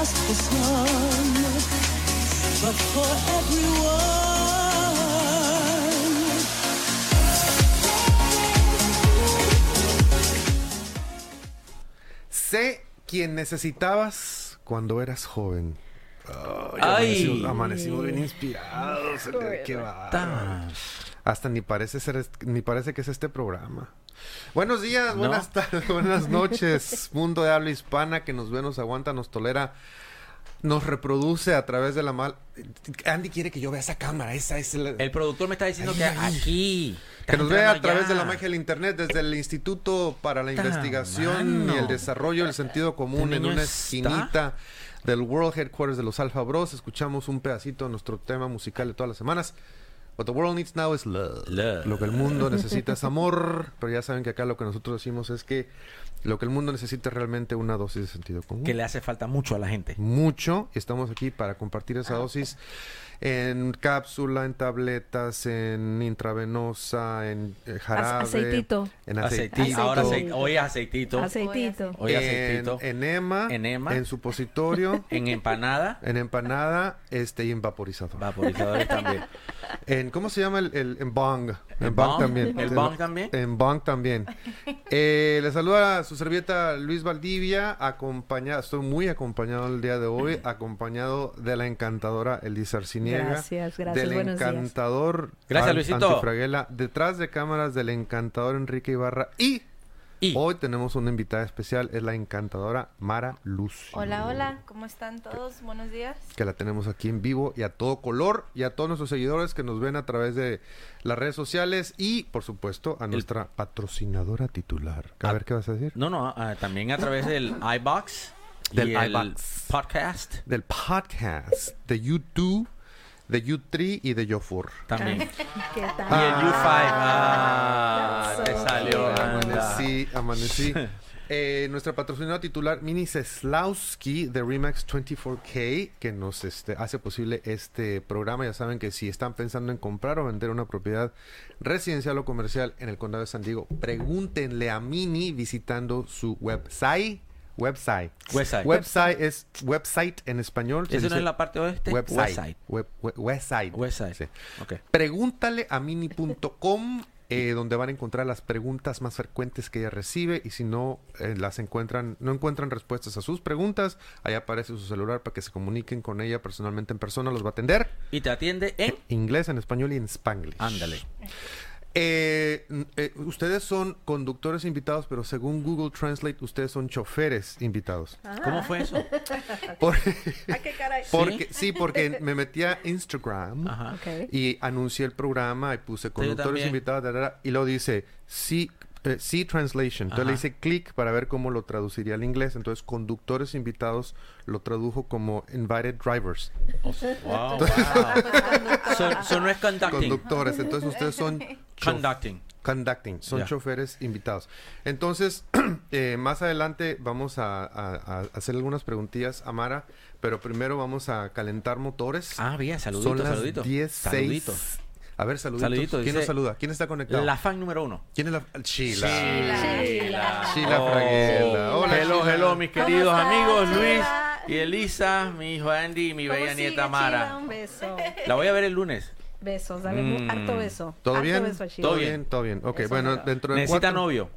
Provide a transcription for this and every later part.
just for some, but for everyone. Sé quién necesitabas cuando eras joven. Ay. Amanecimos bien inspirados. Qué bárbaro. Hasta ni parece que es este programa. Buenos días, No. buenas tardes, buenas noches. Mundo de habla hispana que nos ve, nos aguanta, nos tolera, nos reproduce a través de la mal. Andy quiere que yo vea esa cámara. Esa es El productor me está diciendo que Ay. aquí. que nos vea a Entrando través de la allá. magia del internet, desde el Instituto para la Investigación Mano. y el Desarrollo del Sentido Común, Este en niño una está. esquinita del World Headquarters de los Alpha Bros. Escuchamos un pedacito de nuestro tema musical de todas las semanas. What the world needs now is love. Love. Lo que el mundo necesita es amor. Pero ya saben que acá lo que nosotros decimos es que lo que el mundo necesita es realmente una dosis de sentido común. Que le hace falta mucho a la gente. Mucho. Estamos aquí para compartir esa dosis en cápsula, en tabletas, en intravenosa, en jarabe. Aceitito. En Aceitito. aceitito. Ahora hoy es aceitito. Aceitito. Hoy aceitito. En enema. Enema. En supositorio. En empanada. En empanada. Y en vaporizador. Vaporizadores también. En, ¿cómo se llama en bong? ¿El En bong bong? también. ¿El bong también? En bong también. Le saluda a su servieta Luis Valdivia, estoy muy acompañado el día de hoy, acompañado de la encantadora Elisa Arciniega. Gracias, Del buenos días. encantador Gracias, Luisito. Antifraguela, detrás de cámaras del encantador Enrique Ibarra y hoy tenemos una invitada especial, es la encantadora Mara Luz. Hola, hola, ¿cómo están todos? Buenos días. Que la tenemos aquí en vivo y a todo color, y a todos nuestros seguidores que nos ven a través de las redes sociales y, por supuesto, a nuestra patrocinadora titular. A ver, ¿qué vas a decir? No, también a través del iBox. Del y el iBox. podcast. Del podcast, de YouTube, de U3 y de Yo4. También. ¿Qué Y el tal? U5. Te salió. anda. Amanecí. Nuestra patrocinadora titular, Mini Seslowski de Remax 24K, que nos hace posible este programa. Ya saben que si están pensando en comprar o vender una propiedad residencial o comercial en el condado de San Diego, pregúntenle a Mini visitando su website. Website es website en español. se ¿Eso no dice es la parte oeste? Website. Website. Sí. Ok. Pregúntale a mini.com, donde van a encontrar las preguntas más frecuentes que ella recibe, y si no no encuentran respuestas a sus preguntas, ahí aparece su celular para que se comuniquen con ella personalmente en persona. Los va a atender Y te atiende en... inglés, en español y en spanglish. Ándale. Ustedes son conductores invitados, pero según Google Translate ustedes son choferes invitados. ¿Cómo fue eso? ¿Qué caray? Porque me metí a Instagram. Ajá. Ok. Y anuncié el programa y puse conductores también. invitados, y luego dice see translation. Entonces Ajá. le hice clic para ver cómo lo traduciría al inglés. Entonces conductores invitados lo tradujo como invited drivers. Wow. So no es conducting. Conductores. Entonces ustedes son conducting. Son Ya. choferes invitados. Entonces, más adelante vamos a hacer algunas preguntillas a Mara, pero primero vamos a calentar motores. Bien, Son saluditos, las saluditos. 10:06. Saluditos. A ver, saluditos. Saluditos, ¿Quién dice- nos saluda? ¿Quién está conectado? La fan número 1. ¿Quién es la...? Sheila. Sheila. Fraguela. Hola, Hello, Sheila. hello, mis ¿Cómo queridos estás, amigos Sheila? Luis y Elisa, mi hijo Andy y mi bella nieta Mara. Un beso. La voy a ver el lunes. Besos, dale harto beso. ¿Todo Harto bien? beso a Sheila. ¿Todo Todo bien? Todo bien. Ok, Eso bueno, mero. dentro de Necesita 4... novio.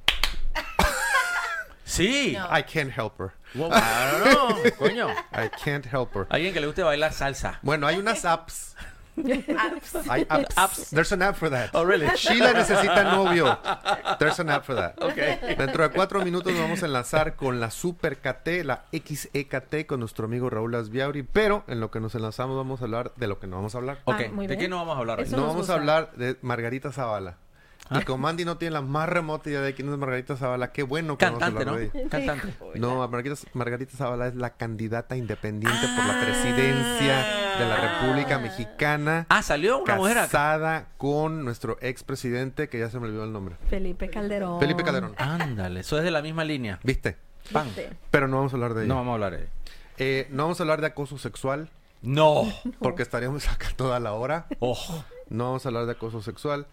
Sí. No. I can't help her. Wow, no, coño. I can't help her. Alguien que le guste bailar salsa. Bueno, hay unas apps. Hay apps. There's an app for that. Oh, really? Sheila necesita novio. There's an app for that. Okay. Dentro de 4 minutos nos vamos a enlazar con la Super KT, la XEKT, con nuestro amigo Raúl Asbiauri. Pero en lo que nos enlazamos vamos a hablar de lo que no vamos a hablar. Ok, muy ¿de bien. qué no vamos a hablar hoy? Eso No nos vamos gusta. a hablar de Margarita Zavala. Y como Andy no tiene la más remota idea de quién es Margarita Zavala, qué bueno que Cantante, vamos a ¿no? hablar de ella. Cantante. No, Margarita Zavala es la candidata independiente por la presidencia de la República Mexicana. Salió una mujer acá. Casada con nuestro expresidente, que ya se me olvidó el nombre. Felipe Calderón. Felipe Calderón. Ándale, eso es de la misma línea. ¿Viste? Pan. ¿Viste? Pero no vamos a hablar de ella. No vamos a hablar de No vamos a hablar de acoso sexual, No. porque estaríamos acá toda la hora. Ojo. No vamos a hablar de acoso sexual.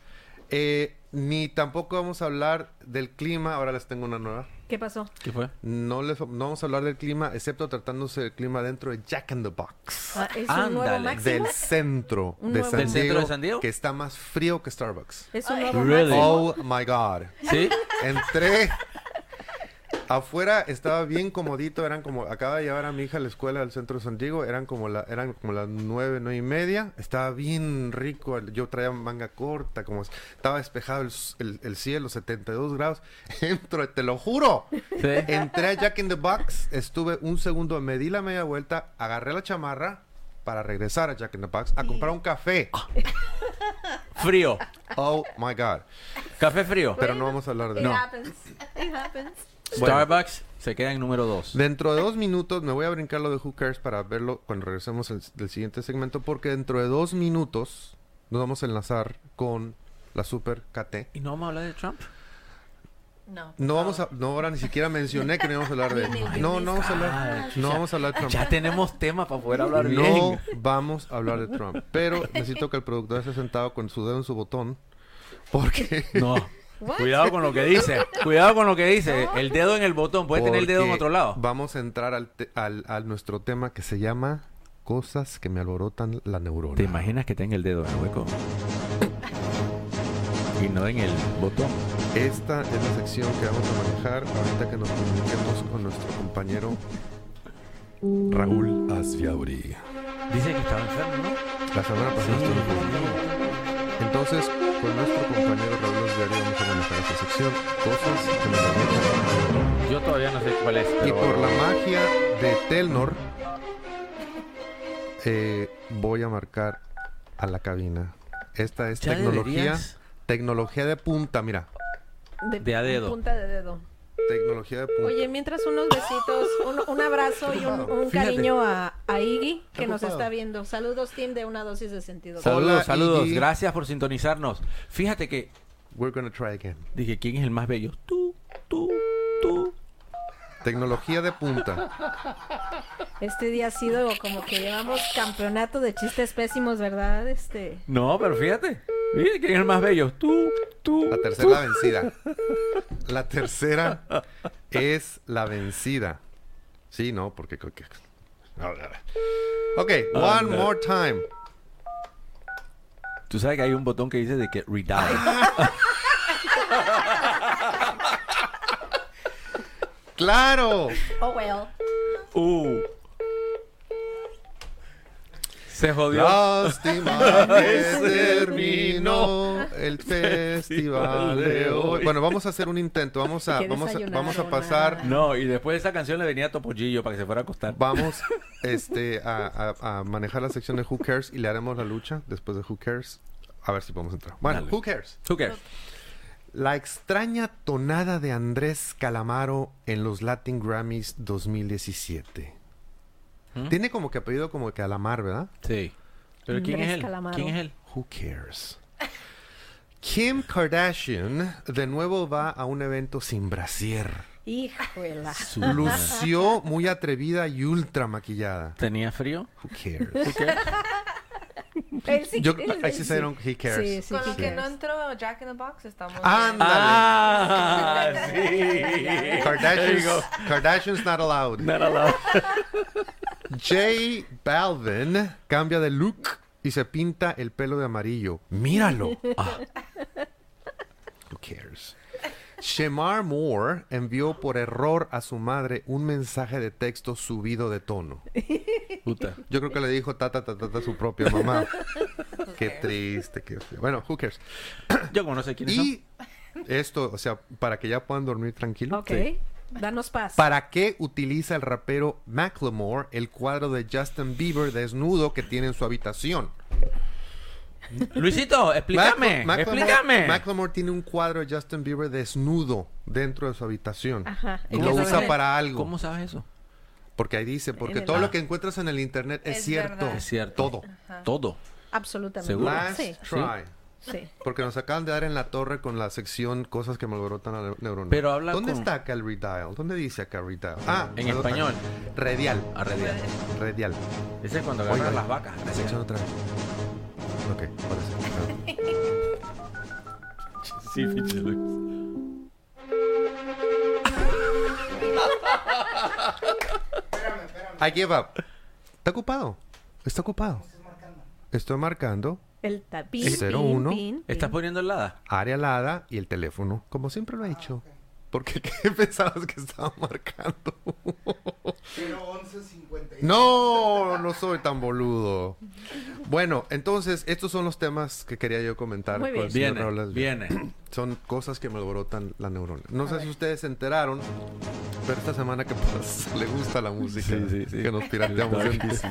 Ni tampoco vamos a hablar del clima. Ahora les tengo una nueva. ¿Qué pasó? ¿Qué fue? No vamos a hablar del clima, excepto tratándose del clima dentro de Jack in the Box. ¿Es un nuevo Ándale. máximo? Del centro Un de nuevo- San ¿Del centro Diego, de San Diego? que está más frío que Starbucks. ¿Es un nuevo Really? máximo? Oh my God. ¿Sí? Entré. Afuera estaba bien comodito, acaba de llevar a mi hija a la escuela del centro de San Diego, eran como las 9:30, estaba bien rico, yo traía manga corta, estaba despejado el cielo, 72 grados, entro, te lo juro, Sí. entré a Jack in the Box, estuve un segundo, me di la media vuelta, agarré la chamarra para regresar a Jack in the Box a comprar un café. Frío. Oh my God. Café frío. Pero no vamos a hablar de It eso. happens. It happens. Bueno. Starbucks se queda en número 2. Dentro de 2 minutos me voy a brincar lo de Who Cares para verlo cuando regresemos del siguiente segmento, porque dentro de 2 minutos nos vamos a enlazar con la Super KT. ¿Y no vamos a hablar de Trump? No. No vamos a, no, ahora ni siquiera mencioné que no íbamos a hablar de no vamos a hablar, no vamos a hablar de Trump. Ya tenemos tema para poder hablar No bien. vamos a hablar de Trump, pero necesito que el productor esté sentado con su dedo en su botón, porque No. Cuidado con lo que dice. Cuidado con lo que dice. El dedo en el botón. Puede tener el dedo en porque otro lado. vamos a entrar al nuestro tema que se llama Cosas que me alborotan la neurona. ¿Te imaginas que tenga el dedo en el hueco? Y no en el botón. Esta es la sección que vamos a manejar ahorita que nos comuniquemos con nuestro compañero Raúl Asviauri. Dice que estaba enfermo, ¿no? La semana pasada estuvo conmigo. Entonces, con nuestro compañero Raúl Asviauri vamos a manejar esta sección, Cosas que me alborotan. Yo todavía no sé cuál es. Y por la magia de Telnor, voy a marcar a la cabina. Esta es Ya deberías. tecnología de punta, mira. De a dedo. Punta de dedo. Tecnología de punta. Oye, mientras unos besitos, un abrazo y un Fíjate. cariño a Iggy, que nos ocupado. está viendo. Saludos, team de Una Dosis de Sentido. Hola, Saludos. Iggy. Gracias por sintonizarnos. Fíjate que We're gonna try again. dije, ¿quién es el más bello? Tú. Tecnología de punta. Este día ha sido como que llevamos campeonato de chistes pésimos, ¿verdad? No, pero fíjate. Fíjate quién es el más bello. Tú. La tercera es la vencida. La tercera es la vencida. Sí, no, porque... Ok, one more time. Tú sabes que hay un botón que dice de que redial. ¡Claro! Oh, well. Se jodió. Lástima que terminó el festival de hoy. Bueno, vamos a hacer un intento. Vamos a pasar... No, y después de esa canción le venía Topollillo para que se fuera a acostar. Vamos a manejar la sección de Who Cares y le haremos la lucha después de Who Cares. A ver si podemos entrar. Bueno, Dale. Who Cares. Who cares? La extraña tonada de Andrés Calamaro en los Latin Grammys 2017. Tiene como que apellido como que Calamar, ¿verdad? Sí. Pero ¿quién es Andrés él? Calamaro. ¿Quién es él? Who cares? Kim Kardashian de nuevo va a un evento sin brasier. Híjola. Lució muy atrevida y ultra maquillada. ¿Tenía frío? Who cares? ¿Who cares? Él sí Yo, quiere, I just sí. say he cares. Sí, sí, Con he lo que cares. no entró Jack in the Box, estamos Ándale. Ah, sí. Kardashian's not allowed. Not allowed. J Balvin cambia de look y se pinta el pelo de amarillo. ¡Míralo! Who cares? Shemar Moore envió por error a su madre un mensaje de texto subido de tono. Puta. Yo creo que le dijo tata a su propia mamá. Qué triste, qué feo. Bueno, who cares? Yo como no sé quiénes son. Y esto, o sea, para que ya puedan dormir tranquilo. Ok. Danos paz. ¿Para qué utiliza el rapero Macklemore el cuadro de Justin Bieber desnudo que tiene en su habitación? Luisito, explícame. Explícame. Macklemore tiene un cuadro de Justin Bieber desnudo dentro de su habitación. Ajá. Y ¿Y lo qué usa sabe? para algo. ¿Cómo sabes eso? Porque ahí dice, porque En el- todo lo que encuentras en el internet es Es cierto. verdad. Es cierto. Todo. Todo. Absolutamente. ¿Seguro? Last Sí, try. sí. Porque nos acaban de dar en la torre con la sección cosas que me alborotan la neurona. Pero habla ¿Dónde con- está acá el redial? ¿Dónde dice acá redial? Ah, En perdón. español. Redial. Arredial. Redial. Ese es cuando Oiga, agarran las vacas. La sección otra vez. Ok, ahora sí. Sí, Feature Deluxe. I give up. ¿Está ocupado? Está ocupado. Estoy marcando El tapín. El 01. ¿Estás poniendo el LADA? área alada y el teléfono, como siempre lo he hecho. Porque ¿qué pensabas que estaba marcando? 01150. No soy tan boludo. Bueno, entonces, estos son los temas que quería yo comentar Muy con el bien. señor Raúl Viene, Asbjorn. viene. Son cosas que me alborotan la neurona. No sé si ustedes se enteraron, pero esta semana que pasa le gusta la música Sí. que nos pirateamos. Claro que sí.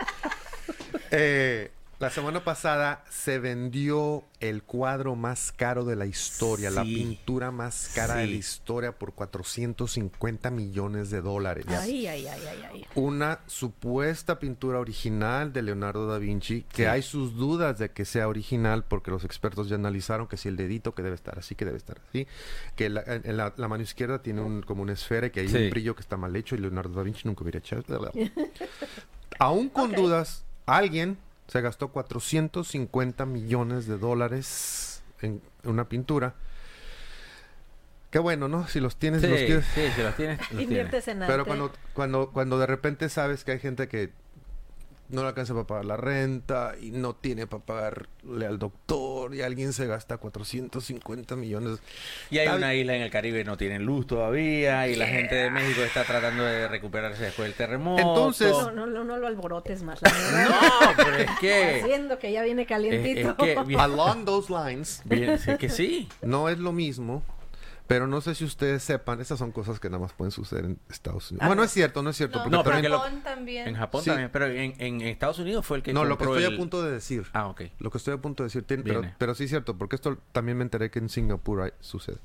La semana pasada se vendió el cuadro más caro de la historia, la Sí. pintura más cara de Sí. la historia por $450 millones. Ay. Una supuesta pintura original de Leonardo da Vinci, que Sí. hay sus dudas de que sea original porque los expertos ya analizaron que si el dedito que debe estar así, que debe estar así, que la mano izquierda tiene como una esfera y que hay Sí. un brillo que está mal hecho y Leonardo da Vinci nunca hubiera hecho. Aún con dudas, alguien se gastó $450 millones en una pintura. Qué bueno, ¿no? Si los tienes, Sí, los quieres. sí, si los tienes, los tienes. Inviertes en arte. Pero cuando de repente sabes que hay gente que no le alcanza para pagar la renta y no tiene para pagarle al doctor y alguien se gasta $450 millones. Y hay Está una isla en el Caribe que no tienen luz todavía y la gente de México está tratando de recuperarse después del terremoto. Entonces- No lo alborotes más. La verdad. No, pero es que... Haciendo que ya viene calientito. Es que bien- Along those lines, bien, sí que sí. no es lo mismo, pero no sé si ustedes sepan, estas son cosas que nada más pueden suceder en Estados Unidos. Bueno, es cierto, no es cierto. No, porque No, pero también- que Japón también. En Japón Sí. también, pero en Estados Unidos fue el que No, lo que compró estoy el... a punto de decir. Ah, ok. Lo que estoy a punto de decir, Viene. pero sí es cierto, porque esto también me enteré que en Singapur sucede.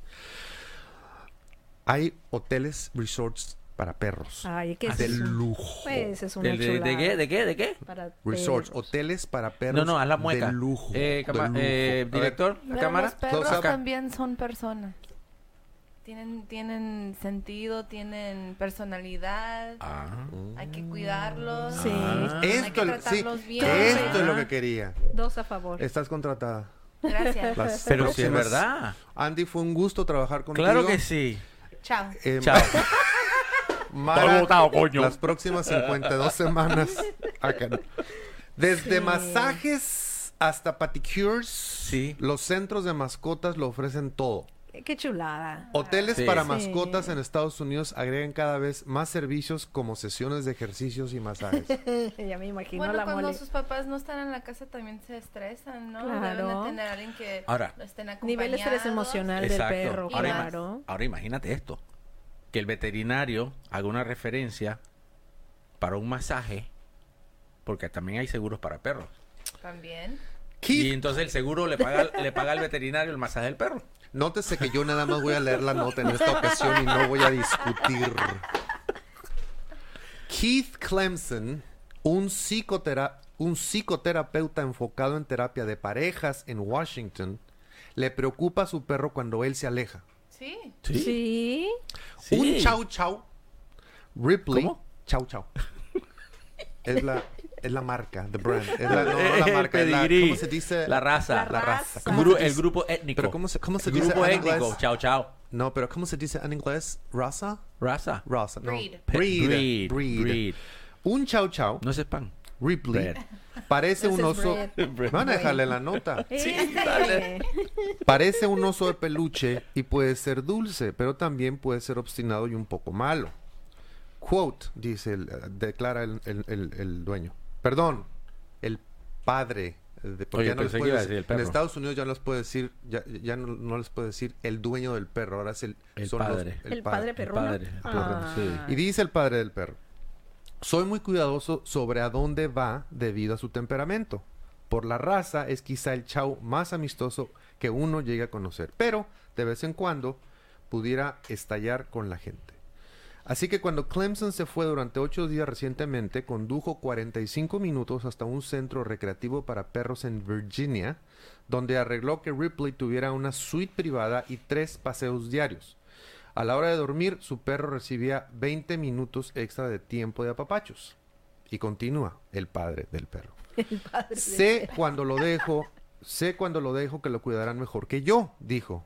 Hay hoteles, resorts para perros. Ay, ¿qué es de eso? lujo. Pues es una ¿De chulada. qué? ¿De qué? ¿De qué? Para Resorts, perros. hoteles para perros. No, haz la mueca. De lujo. De lujo. A ver, Director, la Pero cámara. los perros Close up. también son personas. Tienen sentido, tienen personalidad. Ah. Hay que cuidarlos. Sí. Hay que Esto, sí, tratarlos bien. esto es lo que quería. 2 a favor. Estás contratada. Gracias. Las Pero sí es próximas- verdad. Andy, fue un gusto trabajar contigo. Claro que sí. Chao. Chao. Mara, Todo botado, coño. las próximas 52 semanas. Acá. Desde Sí. masajes hasta paticures, Sí. los centros de mascotas lo ofrecen todo. Qué chulada. Hoteles Sí. para Sí. mascotas en Estados Unidos agregan cada vez más servicios como sesiones de ejercicios y masajes. Ya me imagino Bueno, la cuando mole. sus papás no están en la casa también se estresan, ¿no? Claro. Deben de tener a alguien que Ahora, lo estén acompañando. Nivel de estrés emocional Exacto. del perro, Ahora claro. Ahora imagínate esto. Que el veterinario haga una referencia para un masaje, porque también hay seguros para perros. También. Y Keith, entonces el seguro le paga al veterinario el masaje del perro. nótese que yo nada más voy a leer la nota en esta ocasión y no voy a discutir. Keith Clemson, un psicoterapeuta enfocado en terapia de parejas en Washington, le preocupa a su perro cuando él se aleja. Sí. Sí. Sí. Un Chow Chow Ripley. ¿Cómo? Chow Chow. Es la marca, the brand. Es la, no la El marca, es la, pedigrí. ¿cómo se dice? La raza. La raza. ¿Cómo se El dice? grupo étnico. Pero ¿cómo se El dice grupo en étnico. inglés? Chao, chao. No, pero ¿cómo se dice en inglés? ¿Raza? Raza. Raza, no. Breed. Breed. Un Chow Chow No es spam. Ripley Bread. parece un Ese es oso. bread. Van a dejarle la nota. Este. Parece un oso de peluche y puede ser dulce, pero también puede ser obstinado y un poco malo. Quote, dice, declara el dueño. Perdón, el padre. Porque Oye, ya no les pensé que puede iba a decir- decir el en perro. Estados Unidos ya no les puede decir, ya no les puede decir el dueño del perro, ahora es El son los- padre. El padre perruno. padre, el perro, sí. Y dice el padre del perro: soy muy cuidadoso sobre a dónde va debido a su temperamento. Por la raza es quizá el chow más amistoso que uno llegue a conocer, pero de vez en cuando pudiera estallar con la gente. Así que cuando Clemson se fue durante 8 días recientemente, condujo 45 minutos hasta un centro recreativo para perros en Virginia, donde arregló que Ripley tuviera una suite privada y 3 paseos diarios. A la hora de dormir, su perro recibía 20 minutos extra de tiempo de apapachos. Y continúa el padre del perro. Sé cuando lo dejo que lo cuidarán mejor que yo, dijo.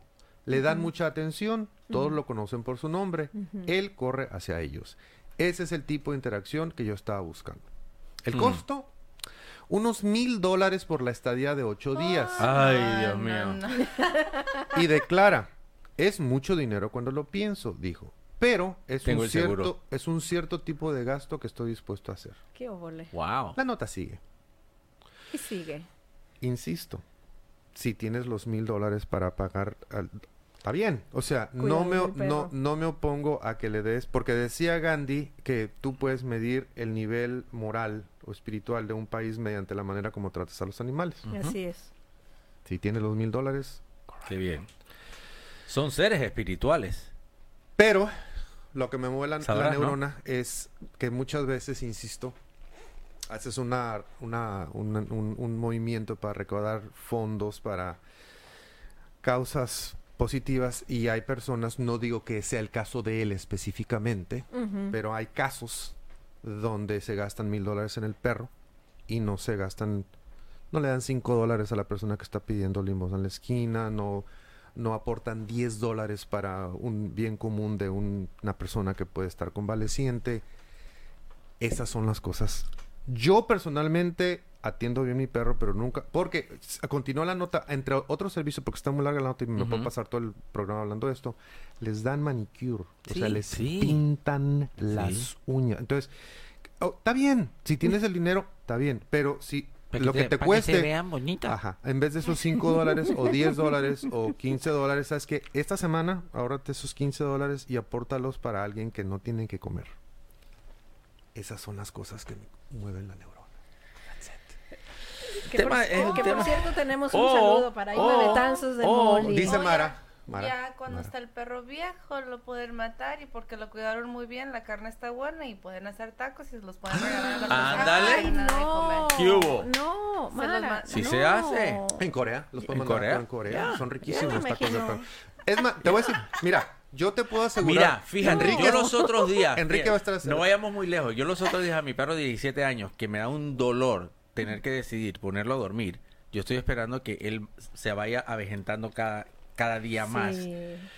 Le dan mucha atención, todos lo conocen por su nombre, él corre hacia ellos. Ese es el tipo de interacción que yo estaba buscando. El costo, unos $1,000 por la estadía de 8 días. Ay, Dios mío. Y declara, es mucho dinero cuando lo pienso, dijo. Pero Tengo el seguro. es un cierto tipo de gasto que estoy dispuesto a hacer. Qué óvole. Wow. La nota sigue. Y sigue. Insisto, si tienes los $1,000 para pagar, está bien. O sea, Cuidado del perro. no me opongo a que le des, porque decía Gandhi que tú puedes medir el nivel moral o espiritual de un país mediante la manera como tratas a los animales. Así es. Si tienes los $1,000, Qué bien. Son seres espirituales. pero lo que me mueve la Sabrás, ¿no? neurona es que muchas veces, insisto, haces un movimiento para recaudar fondos para causas positivas y hay personas, no digo que sea el caso de él específicamente, pero hay casos donde se gastan $1,000 en el perro y no se gastan, no le dan $5 a la persona que está pidiendo limosna en la esquina, no aportan $10 para un bien común de una persona que puede estar convaleciente. Esas son las cosas. Yo personalmente atiendo bien mi perro, pero nunca, porque continúa la nota, entre otros servicios, porque está muy larga la nota y me puedo pasar todo el programa hablando de esto, les dan manicure, o sea, les pintan las uñas. Entonces, está bien, si tienes el dinero, está bien, pero si lo que te cueste, que se vean bonitas. ajá, en vez de esos $5 o $10 o $15, sabes que esta semana ahórrate esos $15 y apórtalos para alguien que no tiene que comer. Esas son las cosas que me mueven la neurona. Que, por, que por cierto tenemos un saludo para Irma Betanzos de Moli. Dice Oye, Mara. Ya cuando está el perro viejo lo pueden matar y porque lo cuidaron muy bien, la carne está buena y pueden hacer tacos y los pueden regalar a las Ándale. personas. Ay, nada de comer. ¿Qué hubo? No, Mara. Sí no. se hace. En Corea, los pueden ¿En mandar Corea? en Corea. Ya. Son riquísimos Ya me tacos de imagino. perro. Es más, te voy a decir, mira, yo te puedo asegurar. Mira, fíjate, yo los otros días. Enrique mira, va a estar haciendo- No vayamos muy lejos. Yo los otros días a mi perro de 17 años, que me da un dolor tener que decidir ponerlo a dormir. Yo estoy esperando que él se vaya avejentando cada día más. Sí.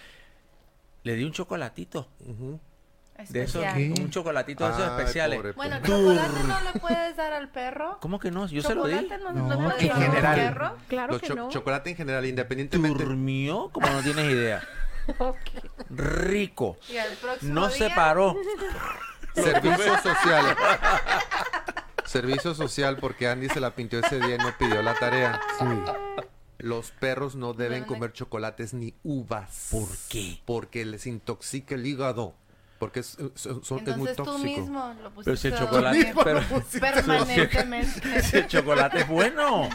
Le di un chocolatito. De esos, Especial. un chocolatito de esos Ay, especiales. pobre Bueno, perro. ¿chocolate no le puedes dar al perro? ¿Cómo que no? Yo se lo di. ¿Chocolate no, No, le puedes en dar al general. perro? Claro Los que no. chocolate en general, independientemente. Durmió como no tienes idea. Ok. Rico. Y al próximo No día, se paró. Servicio social. Servicio social, porque Andy se la pintó ese día y no pidió la tarea. Sí. Los perros no deben Bueno, comer chocolates ni uvas. ¿Por qué? Porque les intoxica el hígado. Porque es muy Entonces tú tóxico. mismo lo pusiste Pero si el a chocolate, dormir pero permanentemente. si el chocolate es bueno.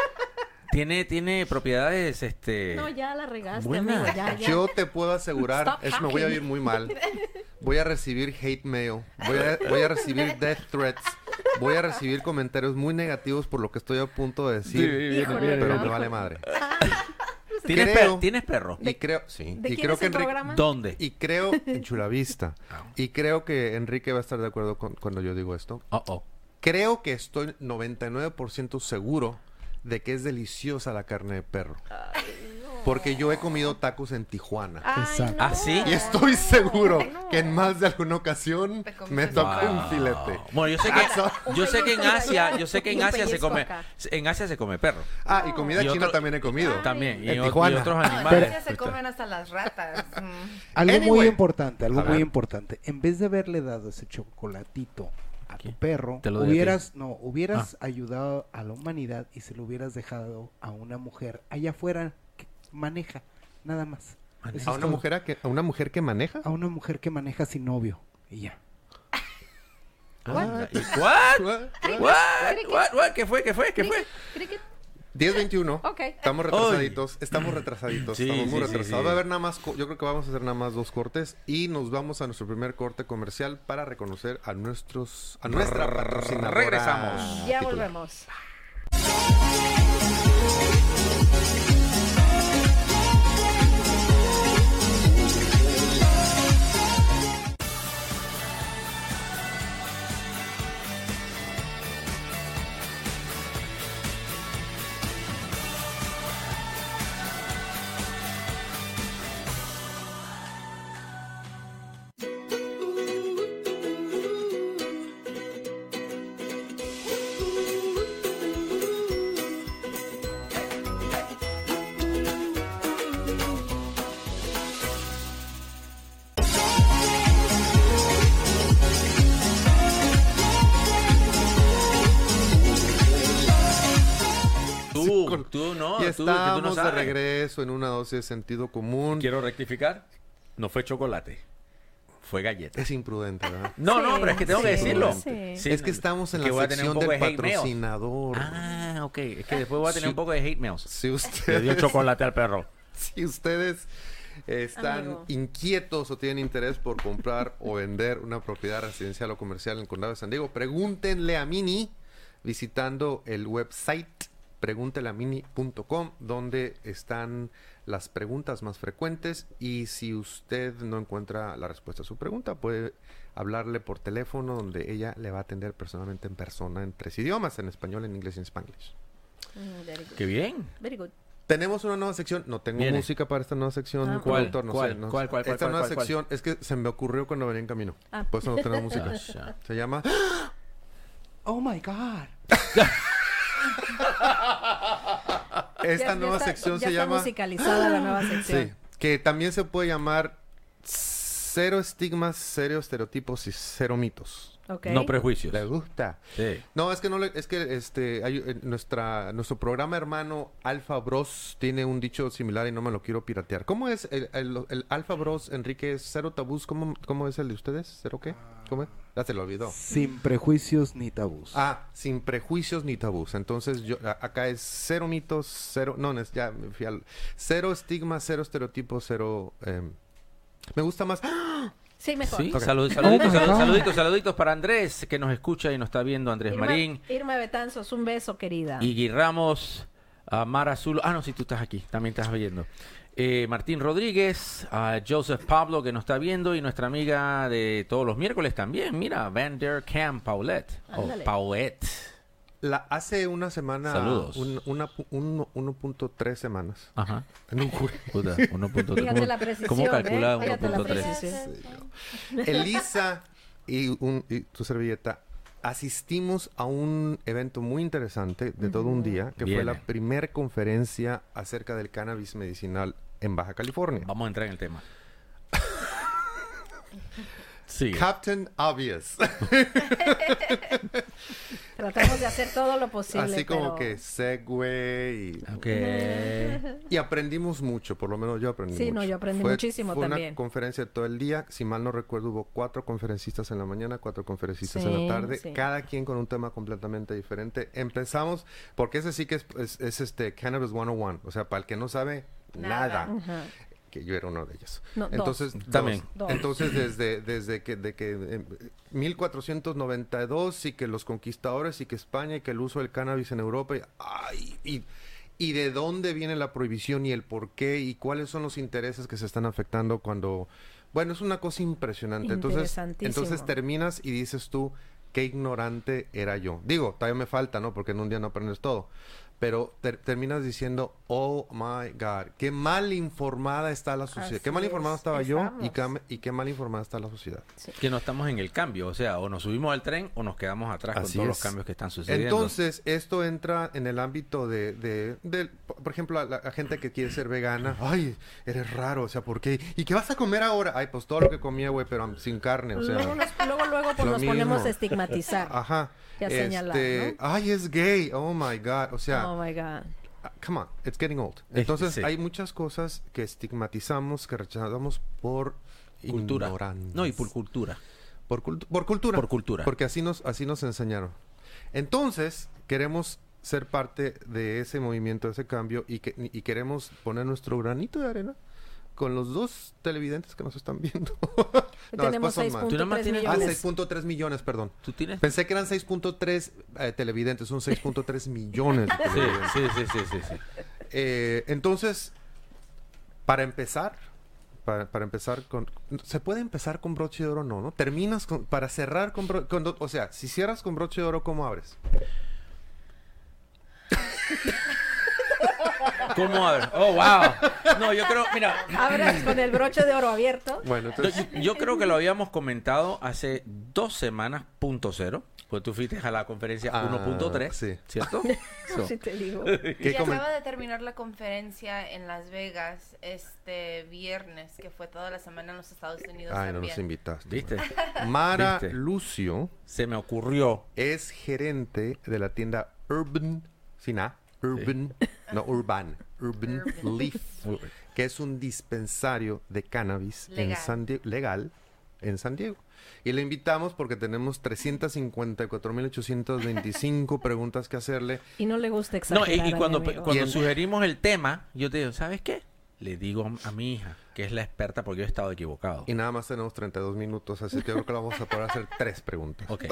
Tiene propiedades, No, ya la regaste, Buena. amigo. Ya, ya. Yo te puedo asegurar, Stop eso me voy a hacking. ir muy mal. Voy a recibir hate mail, voy a recibir death threats, voy a recibir comentarios muy negativos por lo que estoy a punto de decir, Híjole, pero no. me vale madre. ¿Tienes, Creo- ¿Tienes perro? Y creo, sí, ¿De y quién creo es que el Enrique, programa? ¿Dónde? y creo en Chulavista, y creo que Enrique va a estar de acuerdo cuando yo digo esto. Creo que estoy 99% seguro de que es deliciosa la carne de perro. Porque yo he comido tacos en Tijuana. Ay, Exacto. no. ¿Ah, sí? Y estoy seguro No. que en más de alguna ocasión Te comiste me un tocó taco. un filete. Bueno, yo sé que en Asia, Un pellizco come, acá. en Asia se come perro. Ah, y comida Y china otro- también he comido. También. Y, En y Tijuana. otros No, en animales. Asia se comen hasta las ratas. Algo Anyway. muy importante, algo A muy ver. importante. En vez de haberle dado ese chocolatito a tu Aquí. perro, Te lo doy a hubieras ayudado a la humanidad y se lo hubieras dejado a una mujer allá afuera que maneja, nada más. Eso ¿A es una todo. mujer que maneja? A una mujer que maneja sin novio y ya. Ah, ¿y what? ¿Qué fue? 10:21. Ok. Estamos retrasaditos. Estamos retrasaditos. Sí, estamos muy sí, sí, retrasados. sí. Va a haber nada más. Yo creo que vamos a hacer nada más 2 cortes. Y nos vamos a nuestro primer corte comercial para reconocer a nuestra patrocinadora. Regresamos. Ya titular. volvemos. Tú no, Y tú no estamos de sabes. regreso en una dosis de sentido común. Quiero rectificar. No fue chocolate. Fue galleta. Es imprudente, ¿verdad? No, no, pero es que tengo que sí, decirlo. sí. Sí, Es que estamos en que la voy a tener un sección poco del de hate mails. patrocinador. Ah, ok. Es que después voy a tener un poco de hate mails. Si Le dio ustedes, chocolate al perro. si ustedes están Amigo. inquietos o tienen interés por comprar o vender una propiedad residencial o comercial en el condado de San Diego, pregúntenle a Mini visitando el website preguntelamini.com, donde están las preguntas más frecuentes, y si usted no encuentra la respuesta a su pregunta, puede hablarle por teléfono, donde ella le va a atender personalmente en persona en 3 idiomas, en español, en inglés y en spanglish. Very good. Qué bien. Very good. Tenemos una nueva sección. No tengo Viene. música para esta nueva sección. Ah, ¿Cuál? productor, no ¿Cuál? sé, no ¿Cuál? sé. ¿Cuál? Esta ¿Cuál? nueva ¿Cuál? sección es que se me ocurrió cuando venía en camino. Ah. Por eso no tenemos música. Ah, Se llama... Oh my God. Esta Ya nueva está- sección ya se está llama... musicalizada la nueva sección. Sí, que también se puede llamar Cero estigmas, cero estereotipos y cero mitos. Ok. No prejuicios. ¿Le gusta? Sí. No, es que no le, es que hay, nuestro programa hermano Alfa Bros tiene un dicho similar y no me lo quiero piratear. ¿Cómo es el Alfa Bros, Enrique? ¿Cero tabús? ¿Cómo es el de ustedes? ¿Cero qué? ¿Cómo es? Ya se lo olvidó. Sin prejuicios ni tabús. Ah, sin prejuicios ni tabús. Entonces, acá es cero mitos, cero... No, ya me fui al... Cero estigmas, cero estereotipos, cero... me gusta más... Sí, mejor. Sí, Ok. saluditos para Andrés, que nos escucha y nos está viendo, Andrés Marín. Irma Betanzos, un beso, querida. Iggy Ramos, Mara Zulo. Ah, no, sí, tú estás aquí, también estás viendo. Martín Rodríguez, Joseph Pablo, que nos está viendo, y nuestra amiga de todos los miércoles también, mira, Van der Kamp Paulette. O Ándale. Paulette. Hace una semana... Saludos. 1.3 semanas. Ajá. No, güey. Puta, 1.3. Fíjate la precisión, ¿Cómo calcula Fíjate la 1.3? precisión. Elisa y tu servilleta asistimos a un evento muy interesante de todo un día, que fue Viene. la primer conferencia acerca del cannabis medicinal en Baja California. Vamos a entrar en el tema. Sí. Captain Obvious. Tratamos de hacer todo lo posible. Así como pero- que segue y... Ok. Y aprendimos mucho, por lo menos yo aprendí Sí, mucho. no, yo aprendí muchísimo fue también. una conferencia todo el día. Si mal no recuerdo, hubo 4 conferencistas en la mañana, 4 conferencistas en Sí, la tarde. sí. Cada quien con un tema completamente diferente. Empezamos, porque ese sí que es Cannabis 101. O sea, para el que no sabe nada. Ajá. Que yo era uno de ellos. No, dos. Entonces, También. Dos. Entonces, desde que 1492 y que los conquistadores y que España y que el uso del cannabis en Europa y de dónde viene la prohibición y el por qué y cuáles son los intereses que se están afectando cuando... Bueno, es una cosa impresionante. Interesantísimo. Entonces terminas y dices tú, qué ignorante era yo. Digo, todavía me falta, ¿no? Porque en un día no aprendes todo. Pero terminas diciendo, oh my God, qué mal informada está la sociedad. Así Qué mal informada es, estaba yo estamos. y qué mal informada está la sociedad. Que no estamos en el cambio, o sea, o nos subimos al tren o nos quedamos atrás con Así todos es. los cambios que están sucediendo. Entonces, esto entra en el ámbito por ejemplo, la gente que quiere ser vegana. Ay, eres raro, o sea, ¿por qué? ¿Y qué vas a comer ahora? Ay, pues todo lo que comía, güey, pero sin carne, o sea. Luego pues lo nos ponemos mismo. a estigmatizar. Ajá. Y a señalar, ¿no? Ay, es gay. Oh my God. O sea, Oh my God. come on, it's getting old. Es- Entonces, sí. hay muchas cosas que estigmatizamos, que rechazamos por Cultura. ignorancia. No, y por cultura. Por cultura. Por cultura. Porque así nos enseñaron. Entonces, queremos ser parte de ese movimiento, de ese cambio, y queremos poner nuestro granito de arena con los 2 televidentes que nos están viendo. No, Tenemos después son más. Tú nada más 6.3 tienes- Ah, millones. 6.3 millones, perdón. ¿Tú tienes? Pensé que eran 6.3 televidentes, son 6.3 millones de Sí, televidentes. sí. Entonces, para empezar con... ¿Se puede empezar con broche de oro? No, ¿no? Terminas para cerrar o sea, si cierras con broche de oro, ¿cómo abres? ¿Cómo a ver? Oh, wow. No, yo creo, mira, Abres con el broche de oro abierto. Bueno, entonces... yo creo que lo habíamos comentado hace 2 semanas, punto cero. Pues tú fuiste a la conferencia 1.3, sí. ¿cierto? So, Sí te digo. ¿Qué Y comen- acaba de terminar la conferencia en Las Vegas este viernes, que fue toda la semana en los Estados Unidos Ay, no también. nos invitaste. ¿Viste? Mara ¿Viste? Lucio Se me ocurrió. es gerente de la tienda Urban, sin A, Urban Urban. Leaf, que es un dispensario de cannabis legal en San Diego. Y le invitamos porque tenemos 354.825 preguntas que hacerle. Y no le gusta No, exagerar. y a mi cuando amigo. Y el- sugerimos el tema, yo te digo, ¿sabes qué? Le digo a mi hija, que es la experta, porque yo he estado equivocado. Y nada más tenemos 32 minutos, así que yo creo que vamos a poder hacer 3 preguntas. Ok.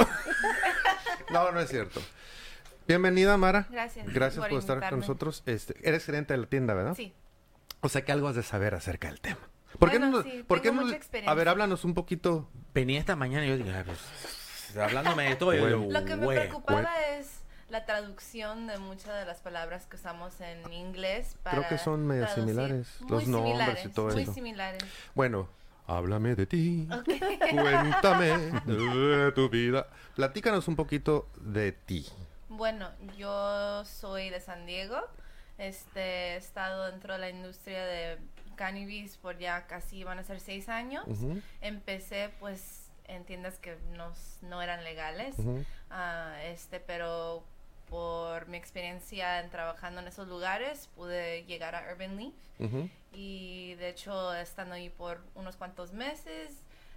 No, no es cierto. Bienvenida, Mara. Gracias. Gracias por estar invitarme. con nosotros. Eres gerente de la tienda, ¿verdad? Sí. O sea que algo has de saber acerca del tema. ¿Por qué Bueno, no, sí, por qué tengo no- mucha experiencia. A ver, háblanos un poquito. Venía esta mañana y yo dije, pues, hablándome de todo. Yo digo, Lo que me "Güey". preocupaba es la traducción de muchas de las palabras que usamos en inglés para Creo que son medio traducir. similares, Muy los nombres y similares, todo muy eso. similares. Bueno, háblame de ti. Cuéntame de tu vida. Platícanos un poquito de ti. Bueno, yo soy de San Diego. He estado dentro de la industria de cannabis por ya casi van a ser 6 años. Ujú, Empecé pues en tiendas que no eran legales, ujú. pero por mi experiencia en trabajando en esos lugares pude llegar a Urban Leaf Ujú. y de hecho estando ahí por unos cuantos meses,